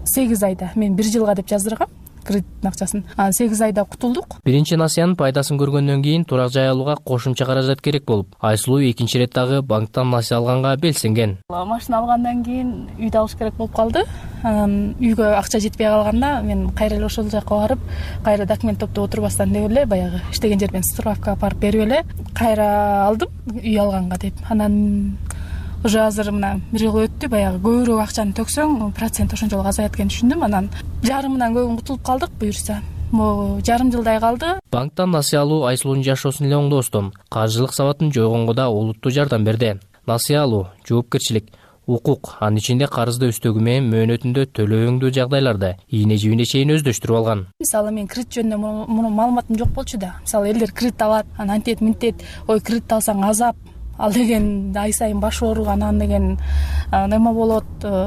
8 айда, мен 1 жылга деп жаздыргам кредиттин акчасын. Анан 8 айда кутулдук. Биринчи насыянын пайдасын көргөндөн кийин турак жай алууга кошумча каражат керек болуп, Айсулуу экинчи ирет дагы банктан насыя алганга белсенген. Машина алгандан кийин үйдө алыш керек болуп калды. Анан үйгө акча жетпей калганда мен кайра эле ошол жака барып, кайра документ топтоп отурбастан деп эле баягы иштеген жерден справка барып берип эле кайра алдым үй алганга деп. Анан уже азыр мына 1 жыл өттү, баягы көбүрөөк акчаны төксөң процент ошончолук азаят экенин түшүндүм. Анан жарымынан көбүн кутулуп калдык буюрса. Могу жарым жылдай калды. Банктан насыя алуу Айсулуунун жашоосун эле оңдоостон, каржылык сабатын жойгонго да олуттуу жардам берди. Насыя алуу, жоопкерчилик, укук, анын ичинде карызды өстөгү менен мөөнөтүндө төлөөңдүү жагдайларды ийне жибине чейин өздөштүрүп алган. Мисалы мен кредит жөнүндө муну маалыматым жок болчу да. Мисалы элдер кредит алат, анан антет минтет, ой кредит алсаң азап, ал деген ай сайын баш ооруган, анан деген неме болот,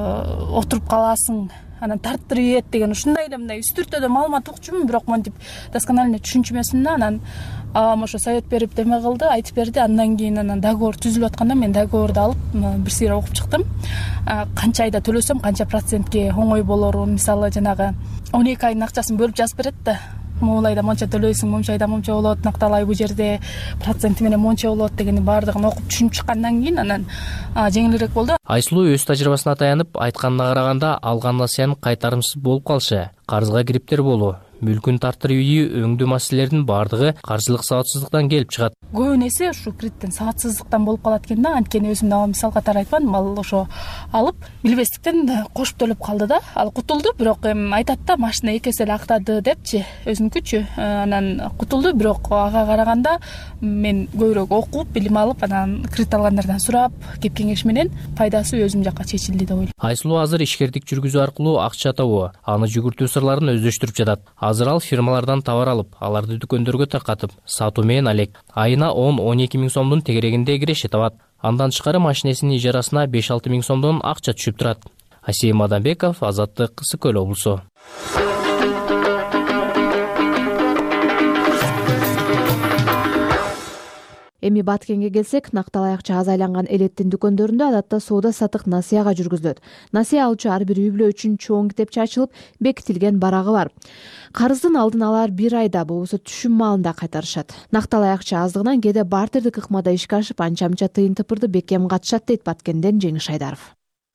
отуруп каласың, анан тарттырып деген ушундай эле мындай үстүртөдө маалымат укчумун, бирок монтип досконально түшүнчүмөсүн да. Анан абам ошо совет берип деме кылды, айтып берди. Андан кийин анан договор түзүлүп атканда мен договорду алып бир сыйра окуп чыктым. Канча айда төлөсөм канча процентке оңой болорун, мисалы жанагы 12 айдын акчасын бөлүп жазып берет да. Могул айда монча төлөйсүң, монча айда монча болот, накталай бул жерде проценти менен монча болот дегени баардыгын окуп түшүнүп чыккандан кийин анан жеңилирээк болду. Айсулуу өз тажрыйбасына таянып айтканына караганда алган насыянын кайтарымсыз болуп калышы, карызга кириптер болуу, мүлкүн тартырып ийүү өңдүү маселелердин баардыгы каржылык сабатсыздыктан келип чыгат. Көбүн эсе ушу кредиттен сабатсыздыктан болуп калат экен да. Анткени өзүм дагы мисал катары айтпадым, ал ошо алып билбестиктен кошуп төлөп калды да. Ал кутулду, бирок эми айтат да, машина 2 эсе эле актады депчи, өзүнүкүчү. Анан кутулду, бирок ага караганда мен көбүрөөк окуп, билим алып, анан кредит алгандардан сурап, кеп кеңеш менен пайдасы өзүм жакка чечилди деп ойлойм. Айсулуу азыр ишкердик жүргүзүү аркылуу акча табуу, аны жүгүртүү сырларын өздөштүрүп жатат. Азыр ал фирмалардан товар алып, аларды дүкөндөргө таркатып, сатуу менен алек. Айына 10-12 миң сомдун тегерегинде киреше табат. Андан тышкары машинесинин ижарасына 5-6 миң сомдон акча түшүп турат. Асей Мадамбеков, Азаттык, Ысык Көл облусу. Эми Баткенге келсек, Накталай акча аз айланган элеттин дүкөндөрүндө адатта соода сатык насыяга жүргүзүлөт. Насыя алуучу ар бир үй бүлө үчүн чоң китепче ачылып, бекитилген барагы бар. Карыздын алдын алар 1 айда болбосо түшүм маалында кайтарышат. Накталай акча аздыгынан кээде бартердик ыкмада ишке ашып, анча-мынча тыйын тыпырды бекем катышат дейт Баткенден Жеңиш Айдаров.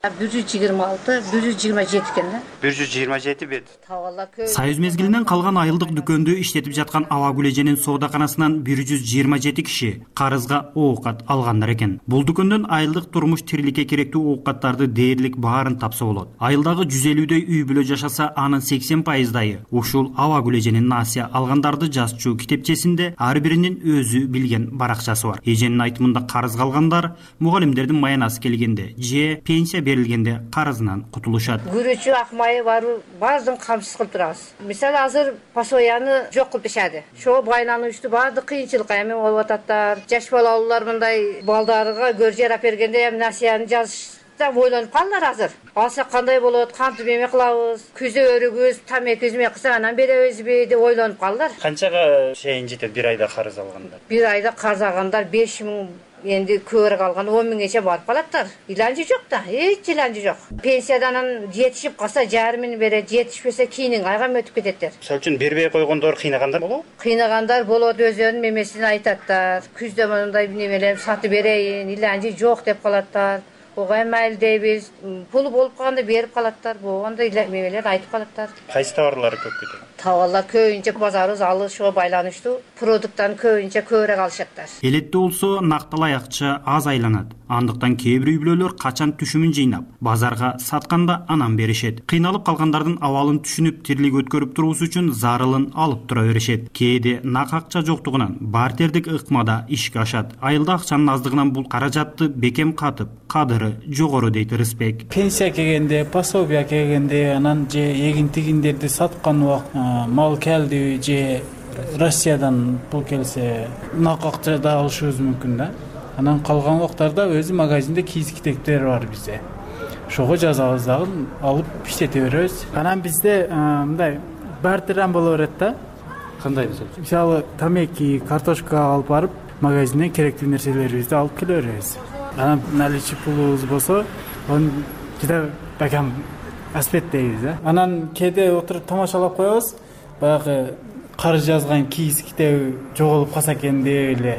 126, 127 экен да. 127 бет. Союз мезгилинен калган айылдык дүкөндү иштетип жаткан Авагүл эженин соодаканасынан 127 киши карызга оокат алгандар экен. Бул дүкөндөн айылдык турмуш тириликке керектүү оокаттарды дээрлик баарын тапса болот. Айылдагы 150дөй үй бүлө жашаса, анын 80%дайы ушул Авагүл эженин насыя алгандарды жазчу китепчесинде ар биринин өзү билген баракчасы бар. Эженин айтымында карызга алгандар мугалимдердин маянасы келгенде же пенсия берилгенде карызынан кутулушат. Күрөчү акмайы бару баардыгын камсыз кылып турабыз. Мисалы азыр пасояны жок кылып ташады. Ошо байланышты баардык кыйынчылыкка эми болуп ататтар. Жаш балалуулар мындай балдарга көр жарап бергенде эми насыяны жазышта ойлонуп калдылар азыр. Алсак кандай болот, кантип эме кылабыз, күзө өрүгүбүз, тамеки эме кылсак анан беребизби деп ойлонуп калдылар. Канчага чейин жетет 1 айда карыз алгандар? 1 айда карыз алгандар 5 миң, энди көбүрөөк алган 10 миңгече барып калаттар. Иланчы жок да, эч иланчы жок. Пенсиядан жетишип калса жарымын берет, жетишпесе кийинин айга өтүп кететтер. Мисалы үчүн бербей койгондор кыйнагандар болобу? Кыйнагандар болот, өзүнүн мемесин айтаттар. Күздө мындай немелер сатып берейин, иланчы жок деп калаттар. Ого майыл дейбиз, пул болуп калганда берип калаттар. Болгондой мемелер айтып калаттар. Кайсы товарлар көп кетет? Товарлар көбүнчө базарыбыз алышууга байланыштуу, продукттан көбүнчө көбүрөөк алышаттар. Элетте болсо Накталай акча аз айланат. Андыктан кээ бир үй бүлөлөр качан түшүмүн жыйнап, базарга сатканда анан беришет. Кыйналып калгандардын абалын түшүнүп, тирлик өткөрүп туруусу үчүн зарылын алып тура беришет. Кээде нак акча жоктугунан бартердик ыкмада ишке ашат. Айылда акчанын аздыгынан бул каражатты бекем катып, кадыры жогору дейт Рыспек. Пенсия келгенде, пособия келгенде, анан же эгин тигиндерди саткан убакыт мал келди же Россиядан пул келсе, нак акча да алышыбыз мүмкүн да. Анан калган убактарда өзү магазинде кийиз китептер бар бизде. Ошого жазабыз дагы, алып иштете беребиз. Анан бизде мындай бартерден боло берет да. Кандай мисалы? Мисалы тамеки, картошка алып барып, магазинден керектүү нерселерибизди алып келе беребиз. Анан наличный пулубуз болсо, аны жида бакам аспет дейбиз да. Анан кээде отуруп тамашалап коебуз. Баягы карыз жазган кийиз китеби жоголуп калса экен деп эле.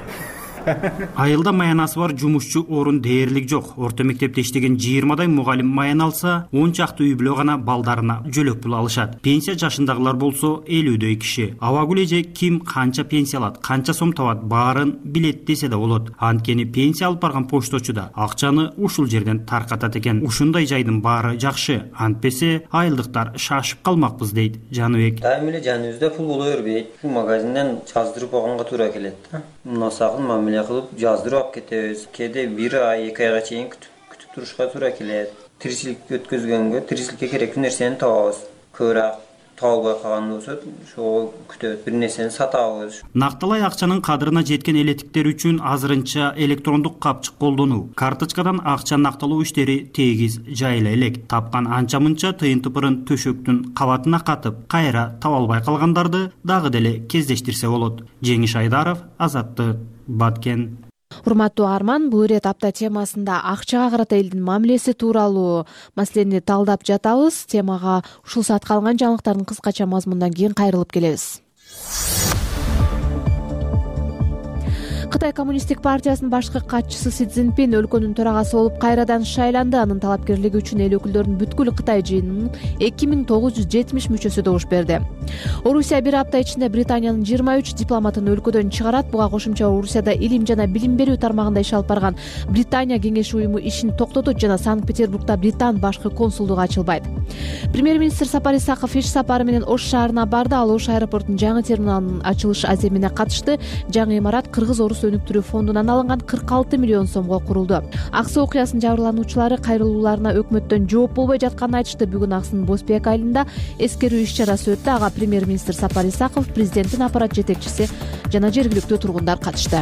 Айылда маянасы бар жумушчу орун дээрлик жок. Орто мектепте иштеген 20дай мугалим маян алса, 10 чакты үй бүлө гана балдарына жөлөк пул алышат. Пенсия жашындагылар болсо 50дөй киши. Авагүл эже ким канча пенсия алат, канча сом табат баарын билет десе да болот. Анткени пенсия алып барган пошточу да акчаны ушул жерден таркатат экен. Ушундай жайдын баары жакшы. Антпесе айылдыктар шашып калмакпыз дейт Жаныбек. Дайым эле жаныбызда пул боло бербейт. Бул магазинден жаздырып алганга туура келет да. Мунасакын мамиле кылып жаздырып алып кетебиз. Кээде 1 ай, 2 айга чейин күтүп турушка туура келет. Тиричилик өткөзгөнгө, тиричиликке керектүү нерсени табабыз. Көбүрөөк табылбай калган болсо, ошого күтөбүз, бир нерсени сатабыз. Накталай акчанын кадырына жеткен элеттиктер үчүн азырынча электрондук капчык колдонуу, карточкадан акча накталуу иштери тегиз жайыла элек. Тапкан анча-мынча тыйын тыпырын төшөктүн кабатына катып, кайра таба албай калгандарды дагы деле кездештирсе болот. Жеңиш Айдаров, Азаттык, Баткен. Урматтуу Арман, бул ирет апта темасында акчага карата элдин мамилеси тууралуу маселени талдап жатабыз. Темага ушул саатка алынган жаңылыктардын кыскача мазмундан кийин кайрылып келебиз. Кытай коммунисттик партиясынын башкы катчысы Си Цзиньпин өлкөнүн төрагасы болуп кайрадан шайланды. Анын талапкерлиги үчүн эл өкүлдөрүнүн бүткүл Кытай жыйынынын 2970 мүчөсү добуш берди. Орусия бир апта ичинде Британиянын 23 дипломатын өлкөдөн чыгарат. Буга кошумча Орусияда илим жана билим берүү тармагында иш алып барган Британия кеңеши уюму ишин токтотот жана Санкт-Петербургда Британ башкы консулдугу ачылбайт. Премьер-министр Сапар Исаков иш сапары менен Ош шаарына барды. Ал Ош аэропортунун жаңы терминалынын ачылыш аземине катышты. Жаңы имарат Кыргыз-Орус өнүктүрүү фондунан алынган 46 миллион сомго курулду. Аксы окуясынын жабырлануучулары кайрылууларына өкмөттөн жооп болбой жатканын айтышты. Бүгүн Аксынын Бозбек айылында эскерүү иш-чарасы өттү. Ага премьер-министр Сапар Исаков, президенттин аппарат жетекчиси жана жергиликтүү тургундар катышты.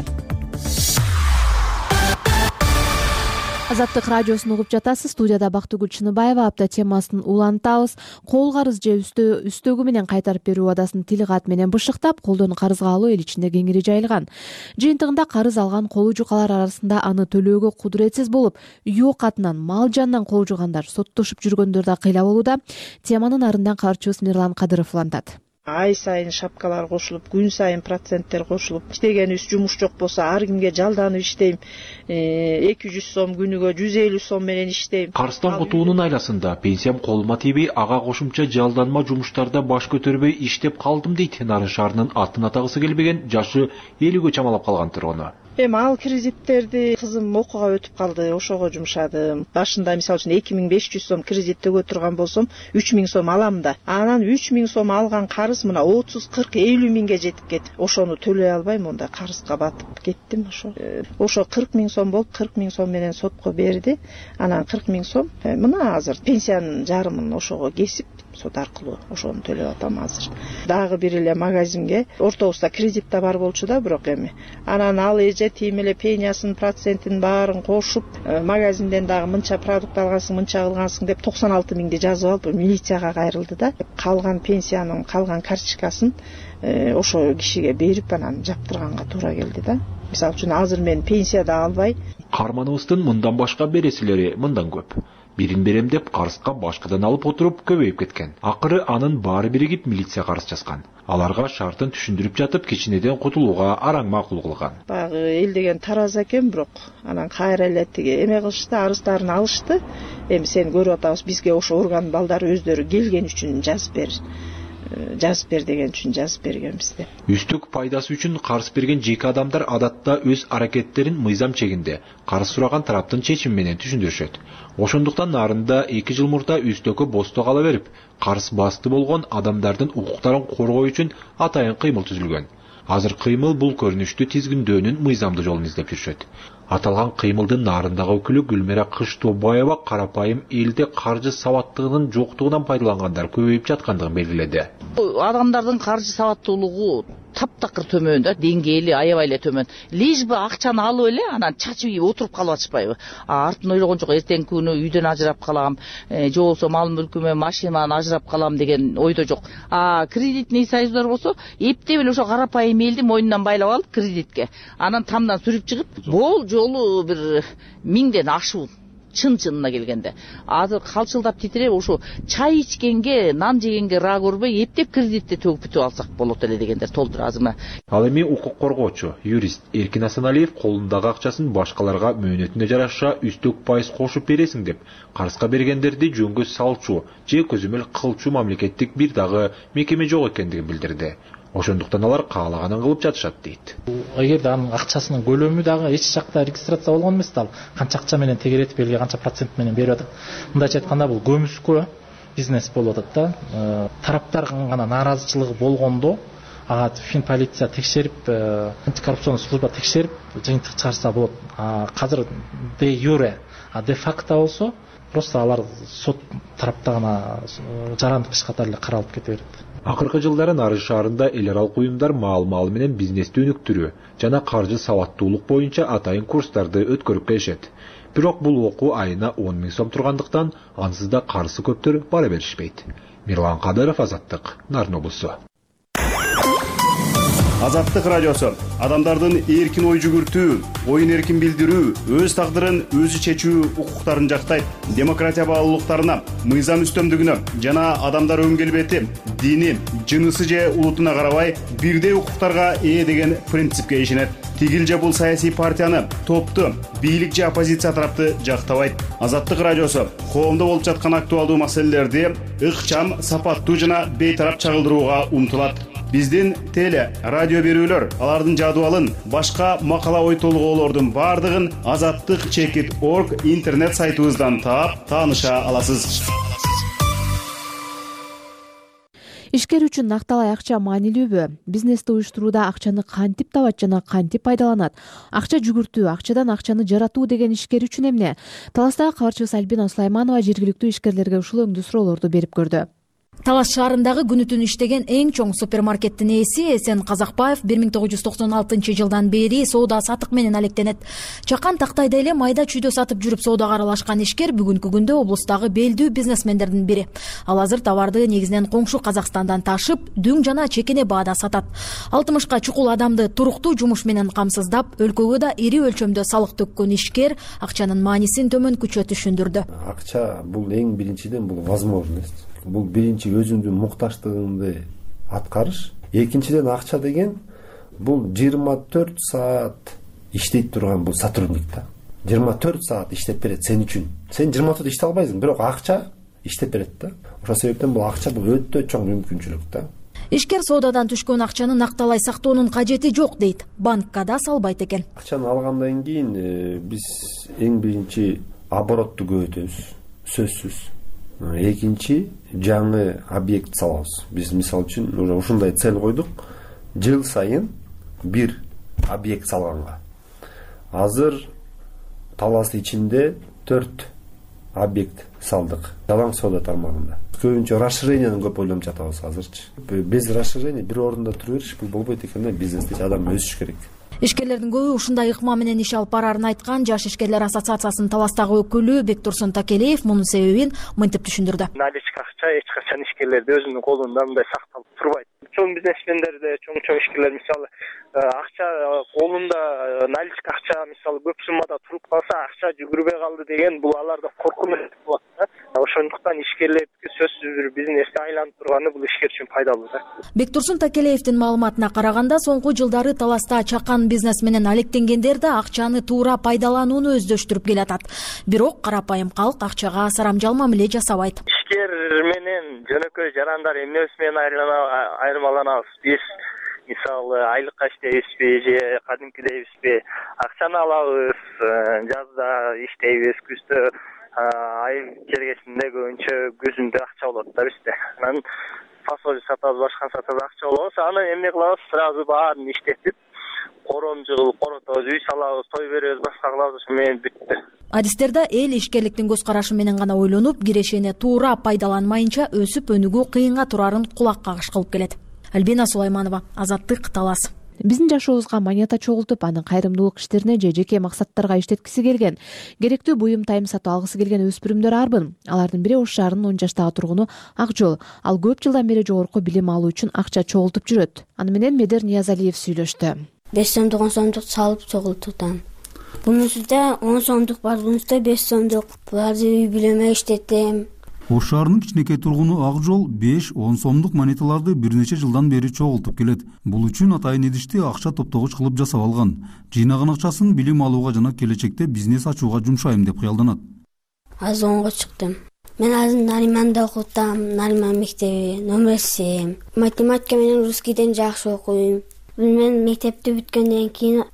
Азаттык радиосун угуп жатасыз. Студияда Бактыгүл Чыныбаева. Апта темасын улантабыз. Кол карыз же үстөгү менен кайтарып берүү убадасын тил кат менен бышыктап, колдон карызга алуу эл ичинде кеңири жайылган. Жыйынтыгында карыз алган колу жукалар арасында аны төлөөгө кудуретсиз болуп, үй окатынан, мал жанынан кол жугандар, соттошуп жүргөндөр да кыйла болууда. Теманын арындан кабарчыбыз Мирлан Кадыров улантат. Ай сайын шапкалар кошулуп, күн сайын проценттер кошулуп, иштегенибиз жумуш жок болсо ар кимге жалданып иштейм. 200 сом күнүгө 150 сом менен иштейм. Карыстан кутуунун айласында пенсиям колума тийбей, ага кошумча жалданма жумуштарда баш көтөрбөй иштеп калдым дейт Нарын шаарынын атын атагысы келбеген жашы 50гө чамалап калган тургуну. Эми ал кредиттерди кызым окууга өтүп калды, ошого жумшадым. Башында мисалы үчүн 2500 сом кредит төгө турган болсом 3000 сом алам да. Анан 3000 сом алган карыз мына 30, 40, 50 миңге жетип кетти. Ошону төлөй албайм, онда карызга батып кеттим ошо 40 миң сом болуп, 40 миң сом менен сотко берди. Анан 40 миң сом мына азыр пенсиянын жарымын ошого кесип сот аркылуу ошону төлөп атам азыр. Дагы бир эле магазинге ортобузда кредит да бар болчу да, бирок эми анан ал эже тим эле пениясын, процентин баарын кошуп, магазинден дагы мынча продукт алгансың, мынча кылгансың деп 96 миңди жазып алып милицияга кайрылды да. Калган пенсиянын калган карточкасын ошо кишиге берип анан жаптырганга туура келди да. Мисалы үчүн азыр мен пенсия да албай. Карманыбыздын мындан башка бересилери мындан көп. Бирин берем деп карызга башкадан алып отуруп көбөйүп кеткен. Акыры анын баары биригип милиция карыз жазган. Аларга шартын түшүндүрүп жатып, кичинеден кутулууга араң макул кылган. Багы эл деген тараз экен, бирок анан кайра эле тиги эме кылышты, арыздарын алышты. Эми сени көрүп атабыз, бизге ошо орган балдары өздөрү келген үчүн жазып бер деген үчүн жазып бергенбиз деп. Үстүк пайдасы үчүн карыз берген жеке адамдар адатта өз аракеттерин мыйзам чегинде карыз сураган тараптын чечими менен түшүндүрүшөт. Ошондуктан нарында 2 жыл мурда үстөккө босто кала берип, карыз басты болгон адамдардын укуктарын коргоо үчүн атайын кыймыл түзүлгөн. Азыр кыймыл бул көрүнүштү тизгиндөөнүн мыйзамдуу жолун издеп жүрүшөт. Аталган кыймылдын нарындагы өкүлү Гүлмира Кыштообаева карапайым элде каржы сабаттыгынын жоктугунан пайдалангандар көбөйүп жаткандыгын белгиледи. Адамдардын каржы сабаттуулугу таптакыр төмөн да, деңгээли аябай эле төмөн. Лишь бы акчаны алып эле анан чачып отуруп калып атышпайбы? Артын ойлогон жок, эртеңки күнү үйдөн ажырап калам, же болбосо мал мүлкүмө, машинаман ажырап калам деген ойдо жок. Кредитный союздар болсо, эптеп эле ошо карапайым элди мойнунан байлап алып кредитке. Анан тамдан сүрүп чыгып, бул жолу бир 1000ден ашуу. Чын-чынына келгенде. Азыр калчылдап титиреп ошо чай ичкенге, нан жегенге ра көрбөй, эптеп кредитти төгүп бүтүп алсак болот эле дегендер толтур азырма. Ал эми укук коргоочу, юрист Эркин Асаналиев колундагы акчасын башкаларга мөөнөтүнө жараша үстөк пайыз кошуп бересиң деп, карызга бергендерди жөнгө салчу же көзөмөл кылчу мамлекеттик бир дагы мекеме жок экендигин билдирди. Ошондуктан алар каалаганын кылып жатышат дейт. Эгерде анын акчасынын көлөмү дагы эч жакта регистрация болгон эмес да, ал канча акча менен тегеретип элге канча процент менен берип атат. Мындайча айтканда бул көмүскө бизнес болуп атат да. Тараптардын гана нааразычылыгы болгондо ага Финполиция текшерип, антикоррупционный служба текшерип жыйынтык чыгарса болот. Азыр де юре, де факто болсо просто алар сот тарапта гана жарандык иш катары эле каралып кете берет. Акыркы жылдары Нарын шаарында эл аралык уюмдар маал менен бизнести өнүктүрүү жана каржы сабаттуулук боюнча атайын курстарды өткөрүп келишет. Бирок бул окуу айына 10 000 сом тургандыктан ансыз да карызы көптөр бара беришпейт. Мирлан Кадыров, Азаттык, Нарын облусу. Азаттык радиосу адамдардын эркин ой жүгүртүү, оюн эркин билдирүү, өз тагдырын өзү чечүү укуктарын жактайт. Демократия баалуулуктарына, мыйзам үстөмдүгүнө жана адамдар өн келбети, дини, жынысы же улутуна карабай бирдей укуктарга ээ деген принципке ишенет. Тигил же бул саясий партияны, топту, бийлик же оппозиция тарапты жактабайт. Азаттык радиосу коомдо болуп жаткан актуалдуу маселелерди ыкчам, сапаттуу жана бейтарап чагылдырууга умтулат. Биздин теле, радио берүүлөр, алардын жадыбалын, башка макала ой толгоолордун бардыгын azattyk.org интернет сайтыбыздан таап, тааныша аласыз. Ишкер үчүн накталай акча маанилүүбү? Бизнести уюштурууда акчаны кантип табат жана кантип пайдаланат? Акча жүгүртүү, акчадан акчаны жаратуу деген ишкер үчүн эмне? Таластагы кабарчыбыз Альбина Сулайманова жергиликтүү ишкерлерге ушул өңдүү суроолорду берип көрдү. Талас шаарындагы күнү түн иштеген эң чоң супермаркеттин ээси Эсен Казакбаев 1996 жылдан бери соода сатык менен алектенет. Чакан тактайда эле майда чүйдө сатып жүрүп соодага аралашкан ишкер бүгүнкү күндө облустагы белдүү бизнесмендердин бири. Ал азыр товарды негизинен коңшу Казакстандан ташып, дүң жана чекене баада сатат. 60ка чукул адамды туруктуу жумуш менен камсыздап, өлкөгө да ири өлчөмдө салык төккөн ишкер акчанын маанисин төмөнкүчө түшүндүрдү. Акча бул эң биринчиден бул возможность. Бул биринчи өзүңдүн муктаждыгыңды аткарыш. Экинчиден акча деген бул 24 саат иштейт турган бул сотрудник да. 24 саат иштеп берет сен үчүн. Сен 24 иштей албайсың, бирок акча иштеп берет да. Ошол себептен бул акча бул өтө чоң мүмкүнчүлүк да. Ишкер соодадан түшкөн акчаны накталай сактоонун кажети жок дейт. Банкка да салбайт экен. Акчаны алгандан кийин биз эң биринчи оборотту көбөйтөбүз, сөзсүз. Экинчи жаңы объект салабыз. Биз мисалы үчүн ушундай цель койдук. Жыл сайын бир объект салганга. Азыр Талас ичинде 4 объект салдык. Жалаң соода тармагында. Көбүнчө расширениени көп ойлонуп жатабыз азырчы. Без расширения бир орунда тура бериш бул болбойт экен. Бизнесте адам өсүш керек. Ишкерлердин көбү ушундай ыкма менен иш алып барарын айткан Жаш ишкерлер ассоциациясынын Таластагы өкүлү Бектурсун Такелеев мунун себебин мынтип түшүндүрдү. Наличка акча эч качан ишкерлерде өзүнүн колунда мындай сакталып турбайт. Чоң бизнесмендерде, чоң ишкерлер мисалы акча колунда наличка акча мисалы көп суммада туруп калса, акча жүгүрбөй калды деген бул аларда коркунуч болот да. Ошондуктан ишкерлердики сөзсүз бир бизнесте айланып турганы бул ишкер үчүн пайдалуу да. Бектурсун Такелеевдин маалыматына караганда, соңку жылдары Таласта чакан бизнес менен алектенгендер да акчаны туура пайдаланууну өздөштүрүп келатат. Бирок карапайым калк акчага сарамжал мамиле жасабайт. Ишкер менен жөнөкөй жарандар эмнебиз менен айырмаланабыз? Биз мисалы айлыкка иштейбизби же кадимкидейбизби? Акчаны алабыз, жазда иштейбиз, күздө ай келгесинде көбүнчө күзүндө акча болот да бизде. Анан фасоль сатабыз, башка сатабыз, акча болобуз. Аны эмне кылабыз? Сразу баарын иштетип, коромжул коротобуз, үй салабыз, той беребиз, башка кылабыз, ошо менен бүттү. Адистерде эл ишкерликтин көз карашы менен гана ойлонуп, кирешени туура пайдаланмайынча өсүп өнүгүү кыйынга турарын кулак кагыш кылып келет. Альбина Сулайманова, Азаттык, Талас. Биздин жашообузга монета чогултуп, аны кайрымдуулук иштерине же жеке максаттарга иштеткиси келген, керектүү буюм тайым сатып алгысы келген өспүрүмдөр арбын. Алардын бири Ош шаарынын 10 жаштагы тургуну Акжол. Ал көп жылдан бери жогорку билим алуу үчүн акча чогултуп жүрөт. Аны менен Медер Ниязалиев сүйлөштү. 5 сомдук 10 сомдук салып чогултутам. Бунусунда 10 сомдук бар, бунусунда 5 сомдук. Буларды үй бүлөмө иштетем. Ош шаарынын кичинекей тургуну Акжол 5-10 сомдук монеталарды бир нече жылдан бери чогултуп келет. Бул үчүн атайын идишти акча топтогуч кылып жасап алган. Жыйнаган акчасын билим алууга жана келечекте бизнес ачууга жумшайм деп кыялданат. Азыр 10го чыктым. Мен азыр Нариманда окутам, Нариман мектеби, номер 7. Математика менен русскийден жакшы окуйм. Мен мектепти бүткөндөн кийин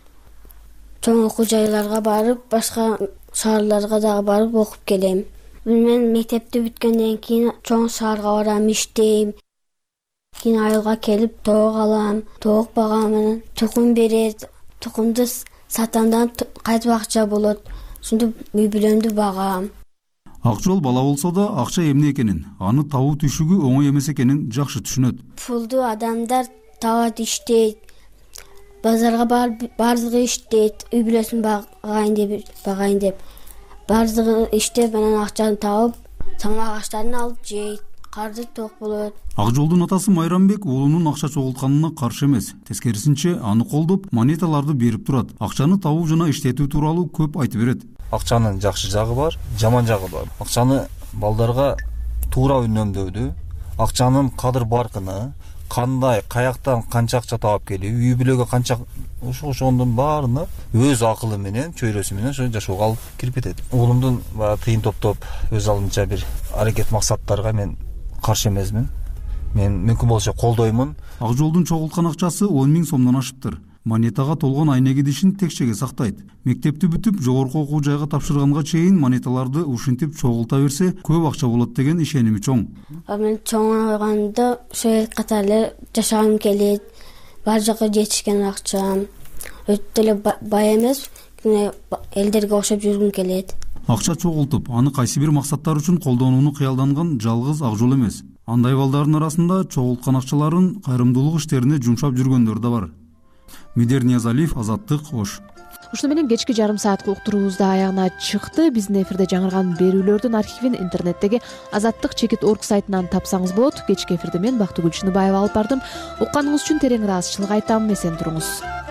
чоң окуу жайларга барып, башка шаарларга дагы барып окуп келем. Мен мектепти бүткөндөн кийин чоң шаарга барам, иштейм. Кийин айылга келип тоок алам, тоок багам, тукум берет, тукумду сатамдан кайтып акча болот. Ушинтип үй бүлөмдү багам. Акжол бала болсо да акча эмне экенин, аны табуу түшүгү оңой эмес экенин жакшы түшүнөт. Пулду адамдар табат, иштейт. Базарга бардыгы иштейт, үй бүлөсүн багайын деп. Бардыгы иштеп, анан акчаны табып, тамак аштарын алып жейт. каржы ток болот. Ак жолдун атасы Майрамбек уулунун акча чогултканына каршы эмес. Тескерисинче аны колдоп, монеталарды берип турат. Акчаны табуу жана иштетүү тууралуу көп айтып берет. Акчанын жакшы жагы бар, жаман жагы бар. Акчаны балдарга туура үнөмдөөдү, акчанын кадыр баркыны, кандай, каяктан канча акча таап келип, үй бүлөгө канча ошондун баарына өз акылы менен, чөйрөсү менен ошо жашоого алып кирип кетет. Уулумдун тыйын топтоп өз алдынча бир аракет максаттарга мен каршы эмесмин. Мен мүмкүн болсо колдоймун. Ак жолдун чогулткан акчасы 10 000 сомдон ашыптыр. Монетага толгон айнек идишин текчеге сактайт. Мектепти бүтүп, жогорку окуу жайга тапшырганга чейин монеталарды ушинтип чогулта берсе, көп акча болот деген ишеними чоң. Мен чоңойгондо ошол катары жашагым келет. Бар жакка жетишкен акчам. Өтө эле бай эмес, элдерге окшоп жүргүм келет. Акча чогултуп, аны кайсы бир максаттар үчүн колдонууну кыялданган жалгыз Ак жол эмес. Андай балдардын арасында чогулткан акчаларын кайрымдуулук иштерине жумшап жүргөндөр да бар. Медер Ниязалиев, Азаттык, Ош. Ушуну менен кечки жарым сааттык уктуруубуз да аягына чыкты. Биздин эфирде жаңырган берүүлөрдүн архивин интернеттеги azattik.org сайтынан тапсаңыз болот. Кечки эфирде мен Бактыгүл Чыныбаева алып бардым. Укканыңыз үчүн терең ыраазычылык айтам. Эсен туруңуз.